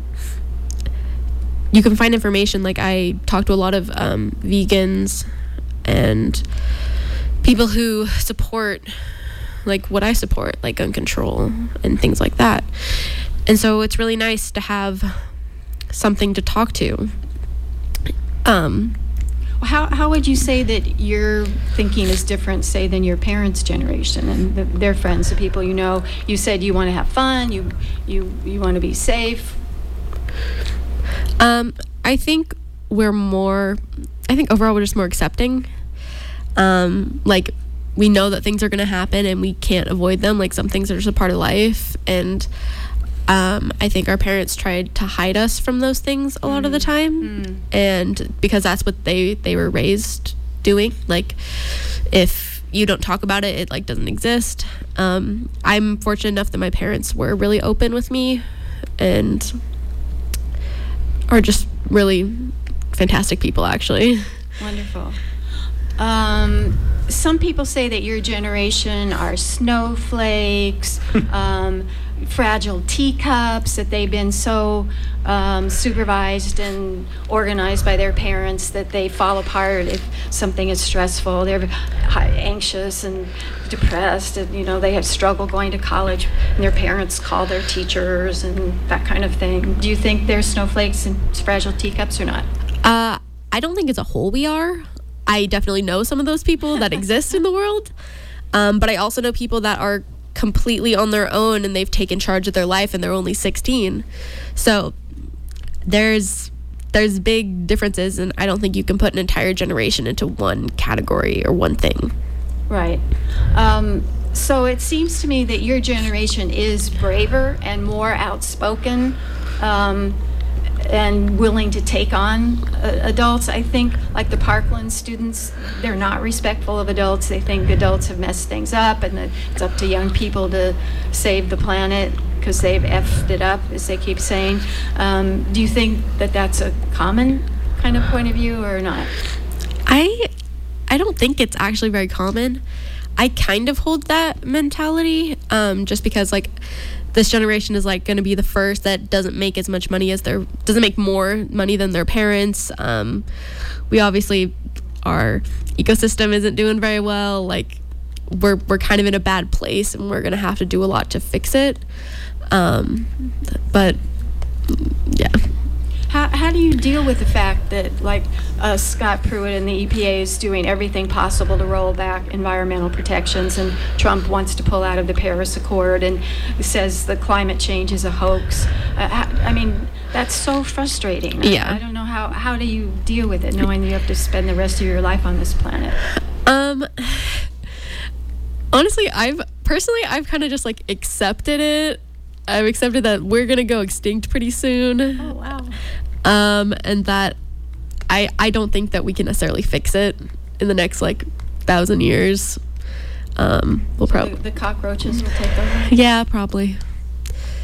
you can find information. Like I talk to a lot of um, vegans and people who support like what I support, like gun control and things like that. And so it's really nice to have something to talk to. Um, How how would you say that your thinking is different, say, than your parents' generation and the, their friends, the people you know? You said you want to have fun, you you you want to be safe. Um, I think we're more. I think overall we're just more accepting. Um, like we know that things are going to happen and we can't avoid them. Like some things are just a part of life, and Um, I think our parents tried to hide us from those things a lot mm. of the time, mm. and because that's what they, they were raised doing. Like, if you don't talk about it, it like doesn't exist. Um, I'm fortunate enough that my parents were really open with me, and are just really fantastic people, actually. Wonderful. Um, some people say that your generation are snowflakes, um, fragile teacups, that they've been so um, supervised and organized by their parents that they fall apart if something is stressful. They're anxious and depressed, and you know they have struggle going to college, and their parents call their teachers and that kind of thing. Do you think they're snowflakes and fragile teacups or not? Uh, I don't think as a whole we are. I definitely know some of those people that exist in the world, um, but I also know people that are completely on their own and they've taken charge of their life and they're only sixteen. So there's there's big differences, and I don't think you can put an entire generation into one category or one thing. Right. Um, so it seems to me that your generation is braver and more outspoken, um, and willing to take on uh, adults. I think, like the Parkland students, they're not respectful of adults. They think adults have messed things up, and that it's up to young people to save the planet because they've effed it up, as they keep saying. Um, do you think that that's a common kind of point of view or not? I, I don't think it's actually very common. I kind of hold that mentality, um, just because, like, this generation is like going to be the first that doesn't make as much money as their doesn't make more money than their parents. Um, we obviously, our ecosystem isn't doing very well. Like we're we're kind of in a bad place, and we're going to have to do a lot to fix it. Um, but yeah. How how do you deal with the fact that, like, uh, Scott Pruitt and the E P A is doing everything possible to roll back environmental protections, and Trump wants to pull out of the Paris Accord and says the climate change is a hoax? Uh, I mean, that's so frustrating. Yeah. I, I don't know how how do you deal with it, knowing you have to spend the rest of your life on this planet? Um. Honestly, I've personally I've kind of just like accepted it. I've accepted that we're gonna go extinct pretty soon. Oh wow. Um, and that I I don't think that we can necessarily fix it in the next like thousand years. Um, we'll So probably the, the cockroaches will take over. yeah, probably.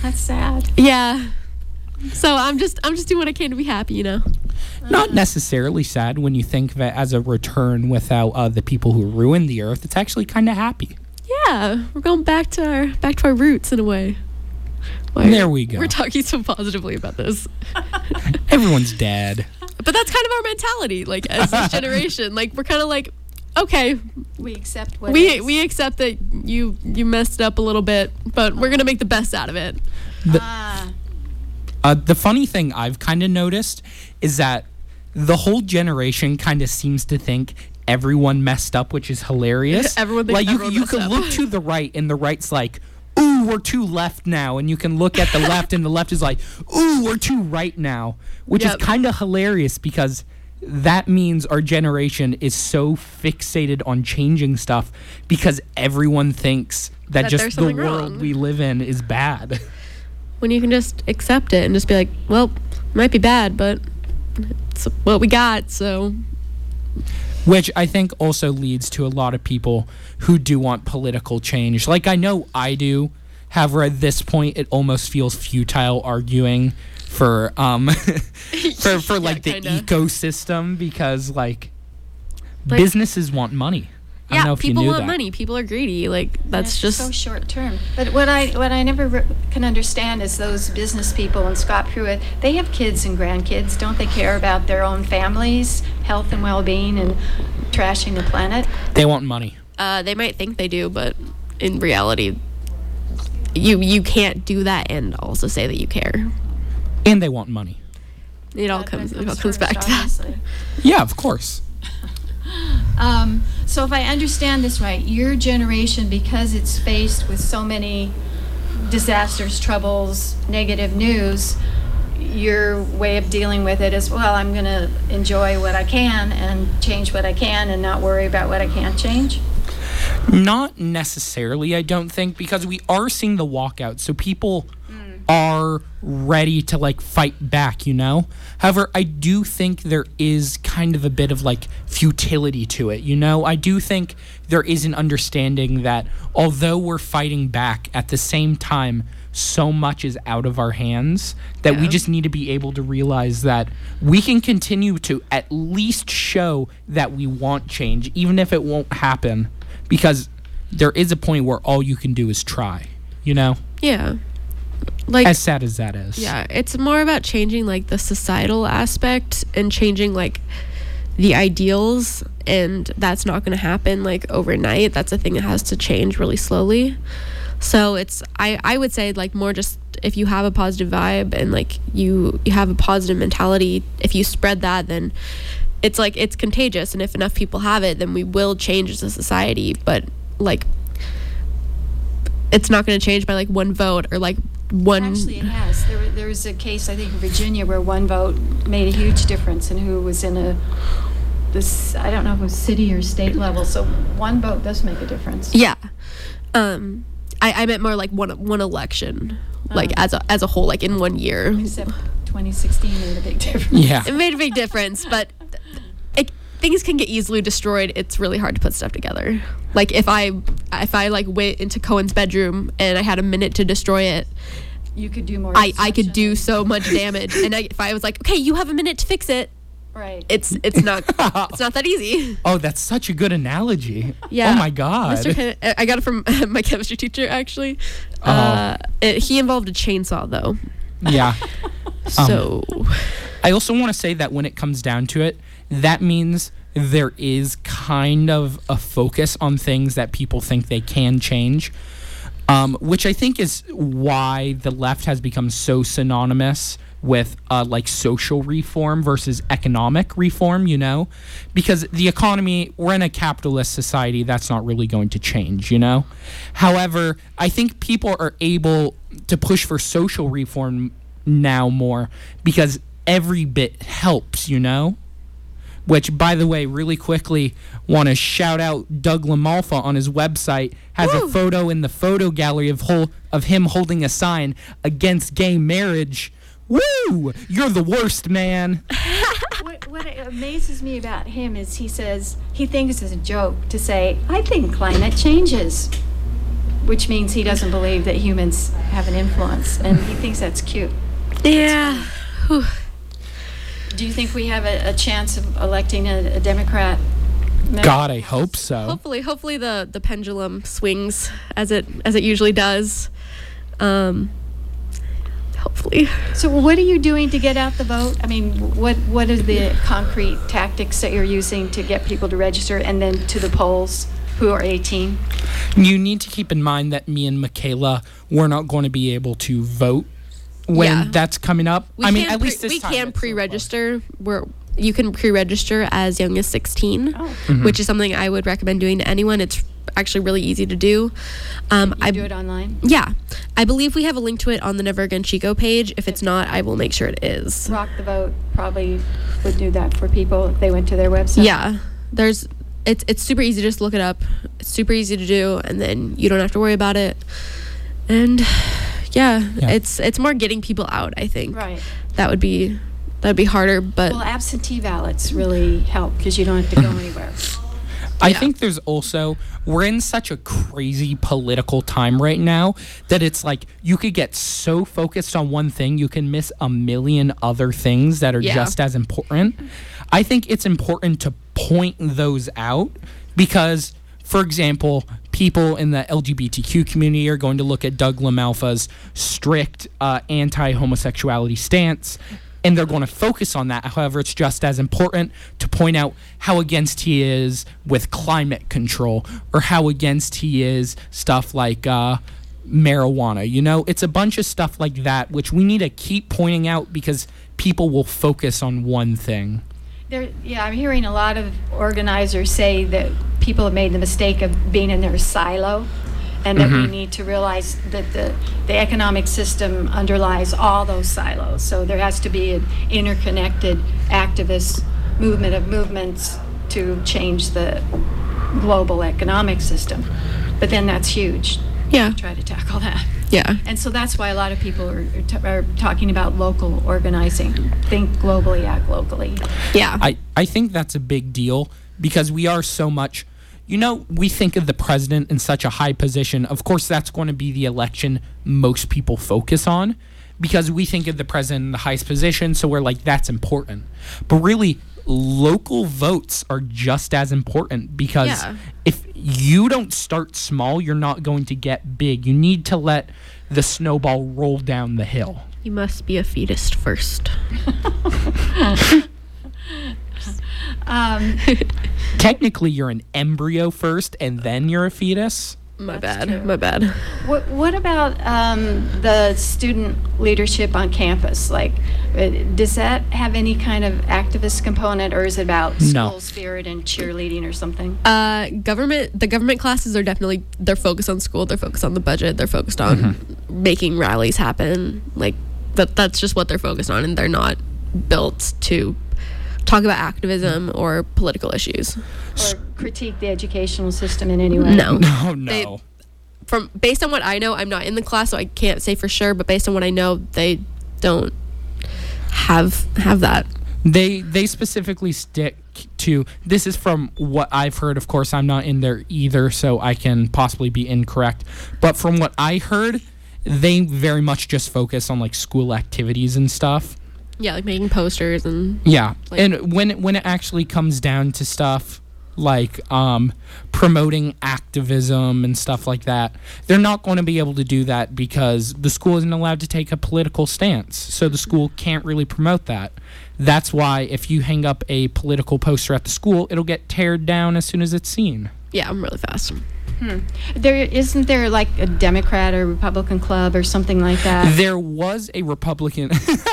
That's sad. Yeah. So I'm just I'm just doing what I can to be happy, you know. Not necessarily sad when you think of it as a return without uh, the people who ruined the earth. It's actually kind of happy. Yeah, we're going back to our back to our roots in a way. Why There we go. We're talking so positively about this. Everyone's dead. But that's kind of our mentality, like as this generation. Like we're kind of like, okay, We accept what we is. we accept that you you messed up a little bit, but we're gonna make the best out of it. Ah, Uh, the funny thing I've kind of noticed is that the whole generation kind of seems to think everyone messed up, which is hilarious. Everyone thinks like you, everyone you messed can up. look to the right, and the right's like, "Ooh, we're too left now," and you can look at the left, and the left is like, "Ooh, we're too right now," which Yep. is kind of hilarious because that means our generation is so fixated on changing stuff because everyone thinks that, That just there's the something world wrong. we live in is bad. When you can just accept it and just be like, well, it might be bad, but it's what we got, so Which I think also leads to a lot of people who do want political change. Like I know I do. However, at this point, it almost feels futile arguing for um for for Yeah, like the kinda. ecosystem because like, Like- businesses want money. I don't yeah, know if people you knew want that. money. People are greedy. Like that's it's just so short term. But what I what I never re- can understand is those business people and Scott Pruitt. They have kids and grandkids. Don't they care about their own families' health and well-being and trashing the planet? They want money. uh, they might think they do, but in reality, you you can't do that and also say that you care. And they want money. It all That- comes that it all comes first, back to that. obviously. Yeah, of course. Um, so if I understand this right, your generation, because it's faced with so many disasters, troubles, negative news, your way of dealing with it is, well, I'm going to enjoy what I can and change what I can and not worry about what I can't change? Not necessarily, I don't think, because we are seeing the walkout. So people are ready to like fight back, you know? However, I do think there is kind of a bit of like futility to it, you know? I do think there is an understanding that although we're fighting back, at the same time, so much is out of our hands that we Yeah. just need to be able to realize that we can continue to at least show that we want change, even if it won't happen, because there is a point where all you can do is try, you know? Yeah, like As sad as that is. yeah, it's more about changing like the societal aspect and changing like the ideals, and that's not going to happen like overnight. That's a thing that has to change really slowly. So it's I I would say like more just if you have a positive vibe and like you you have a positive mentality, if you spread that, then it's like it's contagious, and if enough people have it, then we will change as a society. But like it's not going to change by like one vote or like one. Actually, it has. There, wa- there was a case, I think, in Virginia where one vote made a huge difference in who was in a, this, I don't know if it was city or state level. So one vote does make a difference. Yeah. Um, I, I meant more like one one election, like Oh. as a as a whole, like in one year. Except twenty sixteen made a big difference. Yeah. It made a big difference, but it, things can get easily destroyed. It's really hard to put stuff together. Like if I if I like went into Cohen's bedroom and I had a minute to destroy it, You could do more. I, I could do destruction. so much damage. And I, if I was like, okay, you have a minute to fix it, Right. it's it's not it's not that easy. Oh, that's such a good analogy. Yeah. Oh my God. Mister Ken- I got it from my chemistry teacher actually. Oh. Uh, it, he involved a chainsaw though. Yeah. Um, So I also want to say that when it comes down to it, that means there is kind of a focus on things that people think they can change, um, which I think is why the left has become so synonymous with uh, like social reform versus economic reform, you know? Because the economy, we're in a capitalist society, that's not really going to change, you know? However, I think people are able to push for social reform now more because every bit helps, you know? Which, by the way, really quickly, want to shout out Doug LaMalfa on his website. Has Woo! a photo in the photo gallery of whole, of him holding a sign against gay marriage. Woo! You're the worst, man. What, what amazes me about him is he says he thinks it's a joke to say, I think climate changes. which means he doesn't believe that humans have an influence, and he thinks that's cute. Yeah. Whew. Do you think we have a, a chance of electing a, a Democrat? member? God, I hope so. Hopefully, hopefully the, the pendulum swings as it as it usually does. Um, hopefully. So what are you doing to get out the vote? I mean, what what are the concrete tactics that you're using to get people to register and then to the polls who are eighteen? You need to keep in mind that me and Michaela, we're not going to be able to vote when Yeah. that's coming up. We I mean, can at least pre- this we time can it's so pre-register. We're you can pre-register as young as sixteen, Oh, Mhm. which is something I would recommend doing to anyone. It's actually really easy to do. Um, you I do it online? Yeah, I believe we have a link to it on the Never Again Chico page. If it's not, I will make sure it is. Rock the Vote probably would do that for people if they went to their website. Yeah, there's it's it's super easy. Just look it up. It's super easy to do, and then you don't have to worry about it. And yeah, Yeah. it's it's more getting people out. I think Right. that would be that would be harder, but Well, absentee ballots really help because you don't have to go anywhere. I Yeah. think there's also, we're in such a crazy political time right now that it's like you could get so focused on one thing, you can miss a million other things that are Yeah. just as important. I think it's important to point those out because, for example, people in the L G B T Q community are going to look at Doug LaMalfa's strict uh, anti-homosexuality stance, and they're going to focus on that. However, it's just as important to point out how against he is with climate control or how against he is stuff like uh, marijuana. You know, it's a bunch of stuff like that, which we need to keep pointing out because people will focus on one thing. There, yeah, I'm hearing a lot of organizers say that people have made the mistake of being in their silo, and that we Mhm. need to realize that the, the economic system underlies all those silos. So there has to be an interconnected activist movement of movements to change the global economic system. But then that's huge. yeah, Try to tackle that. yeah, And so that's why a lot of people are, are, t- are talking about local organizing. Think globally, act locally. yeah. I, I think that's a big deal because we are so much, you know, we think of the president in such a high position. Of course, that's going to be the election most people focus on because we think of the president in the highest position. So we're like, that's important. But really, local votes are just as important because Yeah. if you don't start small, you're not going to get big. You need to let the snowball roll down the hill. You must be a fetus first. Um, Technically, you're an embryo first and then you're a fetus. My That's bad. true. My bad. What, what about um, the student leadership on campus? Like, uh, does that have any kind of activist component, or is it about No. school spirit and cheerleading or something? Uh, government. The government classes are definitely they're focused on school. They're focused on the budget. They're focused on Mm-hmm. making rallies happen. Like that. That's just what they're focused on, and they're not built to talk about activism or political issues. Or critique the educational system in any way? No. No, no. They- From based on what I know, I'm not in the class, so I can't say for sure. But based on what I know, they don't have have that. They they specifically stick to, this is from what I've heard. Of course, I'm not in there either, so I can possibly be incorrect. But from what I heard, they very much just focus on like school activities and stuff. Yeah, like making posters and Yeah, Like- and when it, when it actually comes down to stuff like um, promoting activism and stuff like that, they're not going to be able to do that because the school isn't allowed to take a political stance. So the school can't really promote that. That's why if you hang up a political poster at the school, it'll get teared down as soon as it's seen. yeah, I'm really fast. Hmm. There isn't there like a Democrat or Republican club or something like that? There was a Republican.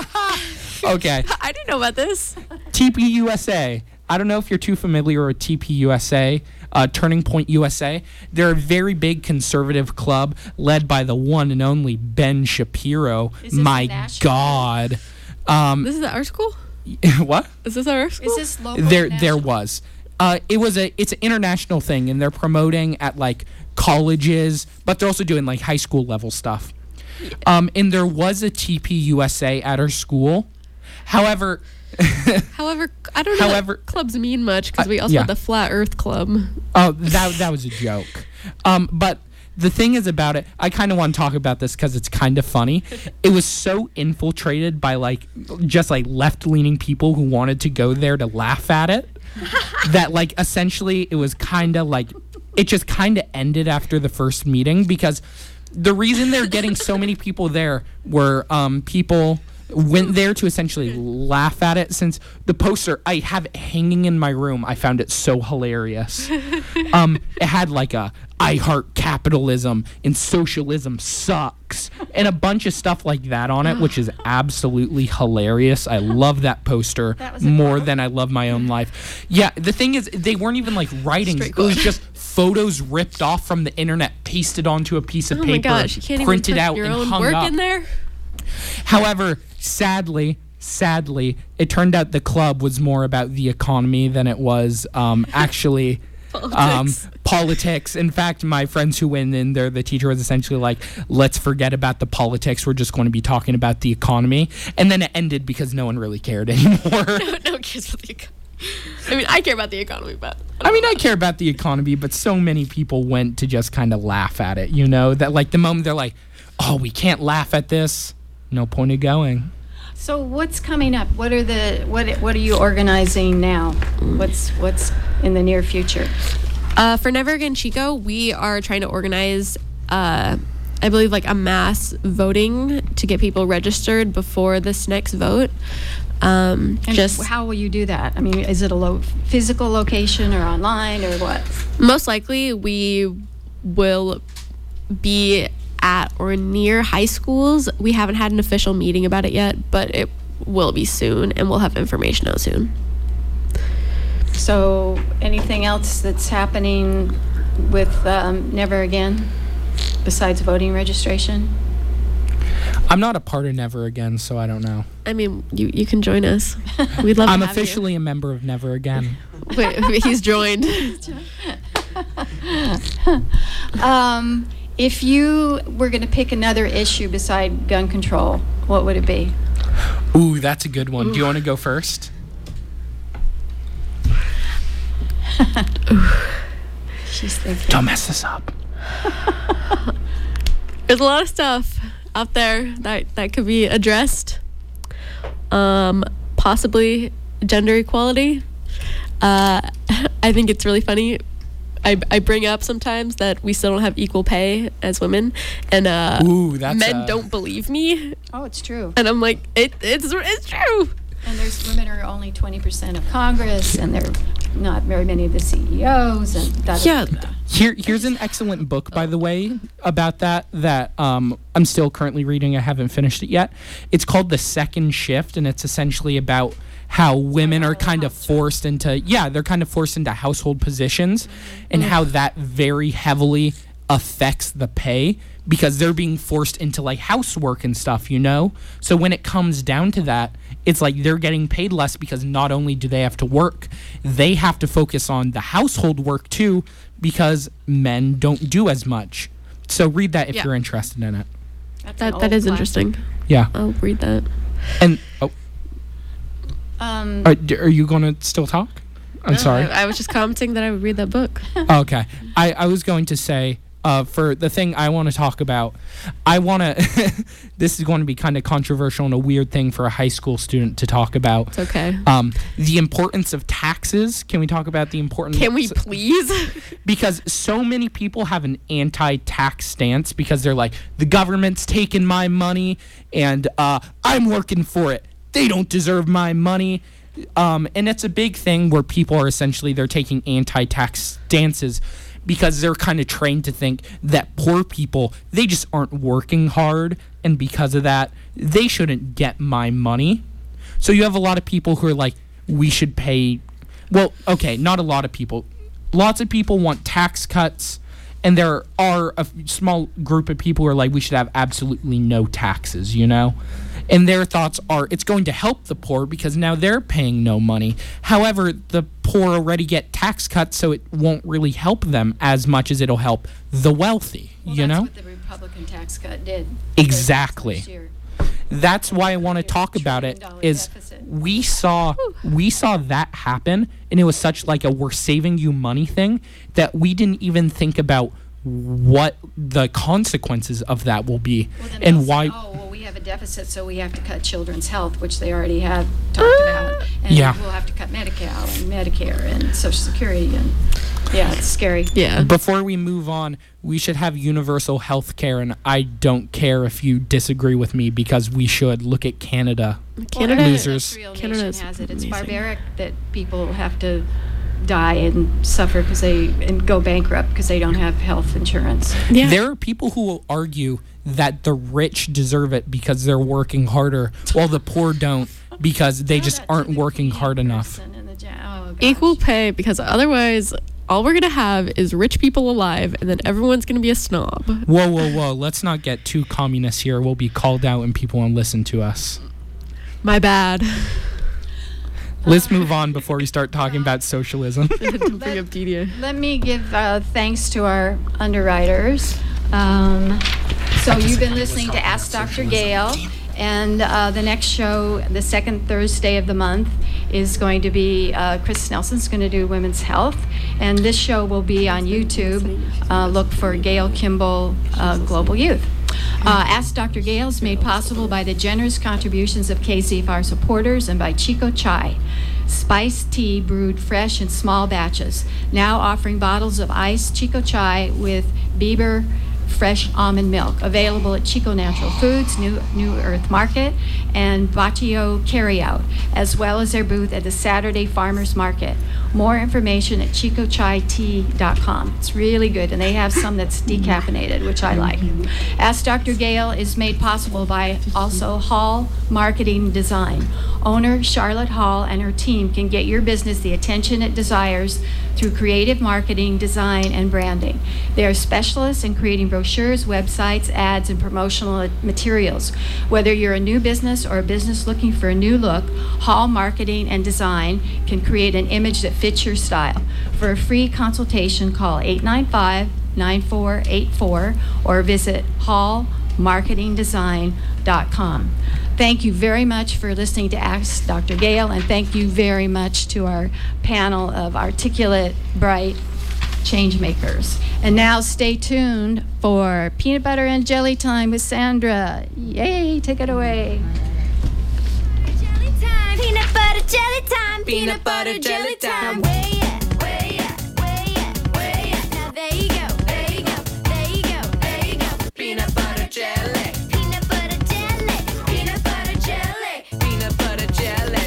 Okay. I didn't know about this. T P U S A. I don't know if you're too familiar with T P U S A, uh, Turning Point U S A. They're a very big conservative club led by the one and only Ben Shapiro. Is this My a national God. Um, This is at our school. what? Is this at our school? Is this local? There, or there national? was. Uh, it was a. It's an international thing, and they're promoting at like colleges, but they're also doing like high school level stuff. Um, and there was a T P U S A at our school. However, However, I don't know. However- that clubs mean much because Uh, we also yeah. have the Flat Earth Club. oh, that that was a joke. Um, but the thing is about it, I kind of want to talk about this because it's kind of funny. It was so infiltrated by like just like left-leaning people who wanted to go there to laugh at it that like essentially it was kind of like it just kind of ended after the first meeting, because the reason they're getting so many people there were um, people went there to essentially laugh at it, since the poster, I have it hanging in my room. I found it so hilarious. Um, it had like a I heart capitalism and socialism sucks and a bunch of stuff like that on it, which is absolutely hilarious. I love that poster That was a more quote? than I love my own life. Yeah, the thing is, they weren't even like writings. Straight It was quote. just photos ripped off from the internet, pasted onto a piece of Oh paper, my gosh, you can't printed even put out, your and own hung work up. in there. However, sadly, sadly, it turned out the club was more about the economy than it was um, actually um, Politics. politics. In fact, my friends who went in there, the teacher was essentially like, let's forget about the politics. We're just going to be talking about the economy. And then it ended because no one really cared anymore. no, no one cares about the economy. I mean, I care about the economy, but I mean, I care about the economy, but so many people went to just kind of laugh at it, you know? That like the moment they're like, oh, we can't laugh at this, no point of going. So what's coming up? What are the what what are you organizing now? What's what's in the near future? Uh, for Never Again Chico, we are trying to organize, uh, I believe, like a mass voting to get people registered before this next vote. Um, And just how will you do that? I mean, is it a lo- physical location or online or what? most likely we will be at or near high schools. We haven't had an official meeting about it yet, but it will be soon, and we'll have information out soon. So anything else that's happening with um, Never Again besides voting registration? I'm not a part of Never Again, so I don't know. I mean, you, you can join us. We'd love I'm to have you. officially a member of Never Again. Wait, he's joined. Um, if you were going to pick another issue beside gun control, what would it be? Ooh, that's a good one. Do you want to go first? She's thinking. Don't mess this up. There's a lot of stuff out there that, that could be addressed. Um, possibly gender equality. Uh, I think it's really funny. I, I bring up sometimes that we still don't have equal pay as women, and uh, Ooh, that's men uh, don't believe me, Oh, it's true. and I'm like, it, it's it's true. And there's women are only twenty percent of Congress, and they're not very many of the C E Os, and da, da, Yeah. da, da. Here, here's an excellent book, by the way, about that, that um, I'm still currently reading. I haven't finished it yet. It's called The Second Shift, and it's essentially about how women are kind of forced into, yeah, they're kind of forced into household positions, and how that very heavily affects the pay because they're being forced into like housework and stuff, you know? So when it comes down to that, it's like they're getting paid less because not only do they have to work, they have to focus on the household work too because men don't do as much. So read that if Yeah. you're interested in it. That's an That that old is classic. interesting. Yeah. I'll read that. And oh, Um, are, are you going to still talk? I'm sorry. I, I was just commenting that I would read that book. Okay. I, I was going to say, uh, for the thing I want to talk about, I want to, this is going to be kind of controversial and a weird thing for a high school student to talk about. It's okay. Um, the importance of taxes. Can we talk about the importance? Can we please? Because so many people have an anti-tax stance because they're like, the government's taking my money and uh, I'm working for it. They don't deserve my money. Um, and it's a big thing where people are essentially, they're taking anti-tax stances because they're kind of trained to think that poor people, they just aren't working hard. And because of that, they shouldn't get my money. So you have a lot of people who are like, we should pay. Well, okay, not a lot of people. Lots of people want tax cuts. And there are a f- small group of people who are like, we should have absolutely no taxes, you know? And their thoughts are, it's going to help the poor because now they're paying no money. However, the poor already get tax cuts, so it won't really help them as much as it'll help the wealthy, well, you that's know? what the Republican tax cut did. Exactly. This year. That's why I want to talk about it trillion dollar is deficit. we saw we saw that happen, and it was such like a we're saving you money thing that we didn't even think about what the consequences of that will be, Well, then and they'll say, why. oh, well, we have a deficit, so we have to cut children's health, which they already have talked about. And Yeah. we'll have to cut Medi-Cal and Medicare and Social Security. And yeah, it's scary. Yeah. Before we move on, we should have universal health care, and I don't care if you disagree with me, because we should. Look at Canada. Canada, Well, every Losers. industrial Canada's nation has it. It's amazing. barbaric that people have to die and suffer because they and go bankrupt because they don't have health insurance. Yeah. There are people who will argue that the rich deserve it because they're working harder, while the poor don't because they Tell just that to aren't the working Korean hard enough. person in the ja- oh, gosh. Equal pay, because otherwise all we're going to have is rich people alive, and then everyone's going to be a snob. Whoa, whoa, whoa. Let's not get too communist here. We'll be called out and people won't listen to us. My bad. Let's move on before we start talking about socialism. Don't bring up D D A. Let me give uh, thanks to our underwriters. Um, so you've been listening to Ask Doctor Gail, and uh, the next show, the second Thursday of the month, is going to be uh, Chris Nelson's going to do women's health, and this show will be on YouTube. Uh, look for Gail Kimball, uh, Global Youth. Uh, Ask Doctor Gail is made possible by the generous contributions of K Z F R supporters and by Chico Chai, spiced tea brewed fresh in small batches, now offering bottles of iced Chico Chai with Bieber fresh almond milk, available at Chico Natural Foods, New, New Earth Market, and Batio Carryout, as well as their booth at the Saturday Farmers Market. More information at chico chai tea dot com. It's really good, and they have some that's decaffeinated, which I like. Ask Doctor Gail is made possible by also Hall Marketing Design. Owner Charlotte Hall and her team can get your business the attention it desires through creative marketing, design, and branding. They are specialists in creating brochures, websites, ads, and promotional materials. Whether you're a new business or a business looking for a new look, Hall Marketing and Design can create an image that fits your style. For a free consultation, call eight nine five, nine four eight four or visit hall marketing design dot com. Thank you very much for listening to Ask Doctor Gail, and thank you very much to our panel of articulate, bright change makers. And now stay tuned for Peanut Butter and Jelly Time with Sandra. Yay, take it away. Jelly time, peanut butter jelly time, peanut butter jelly time. Way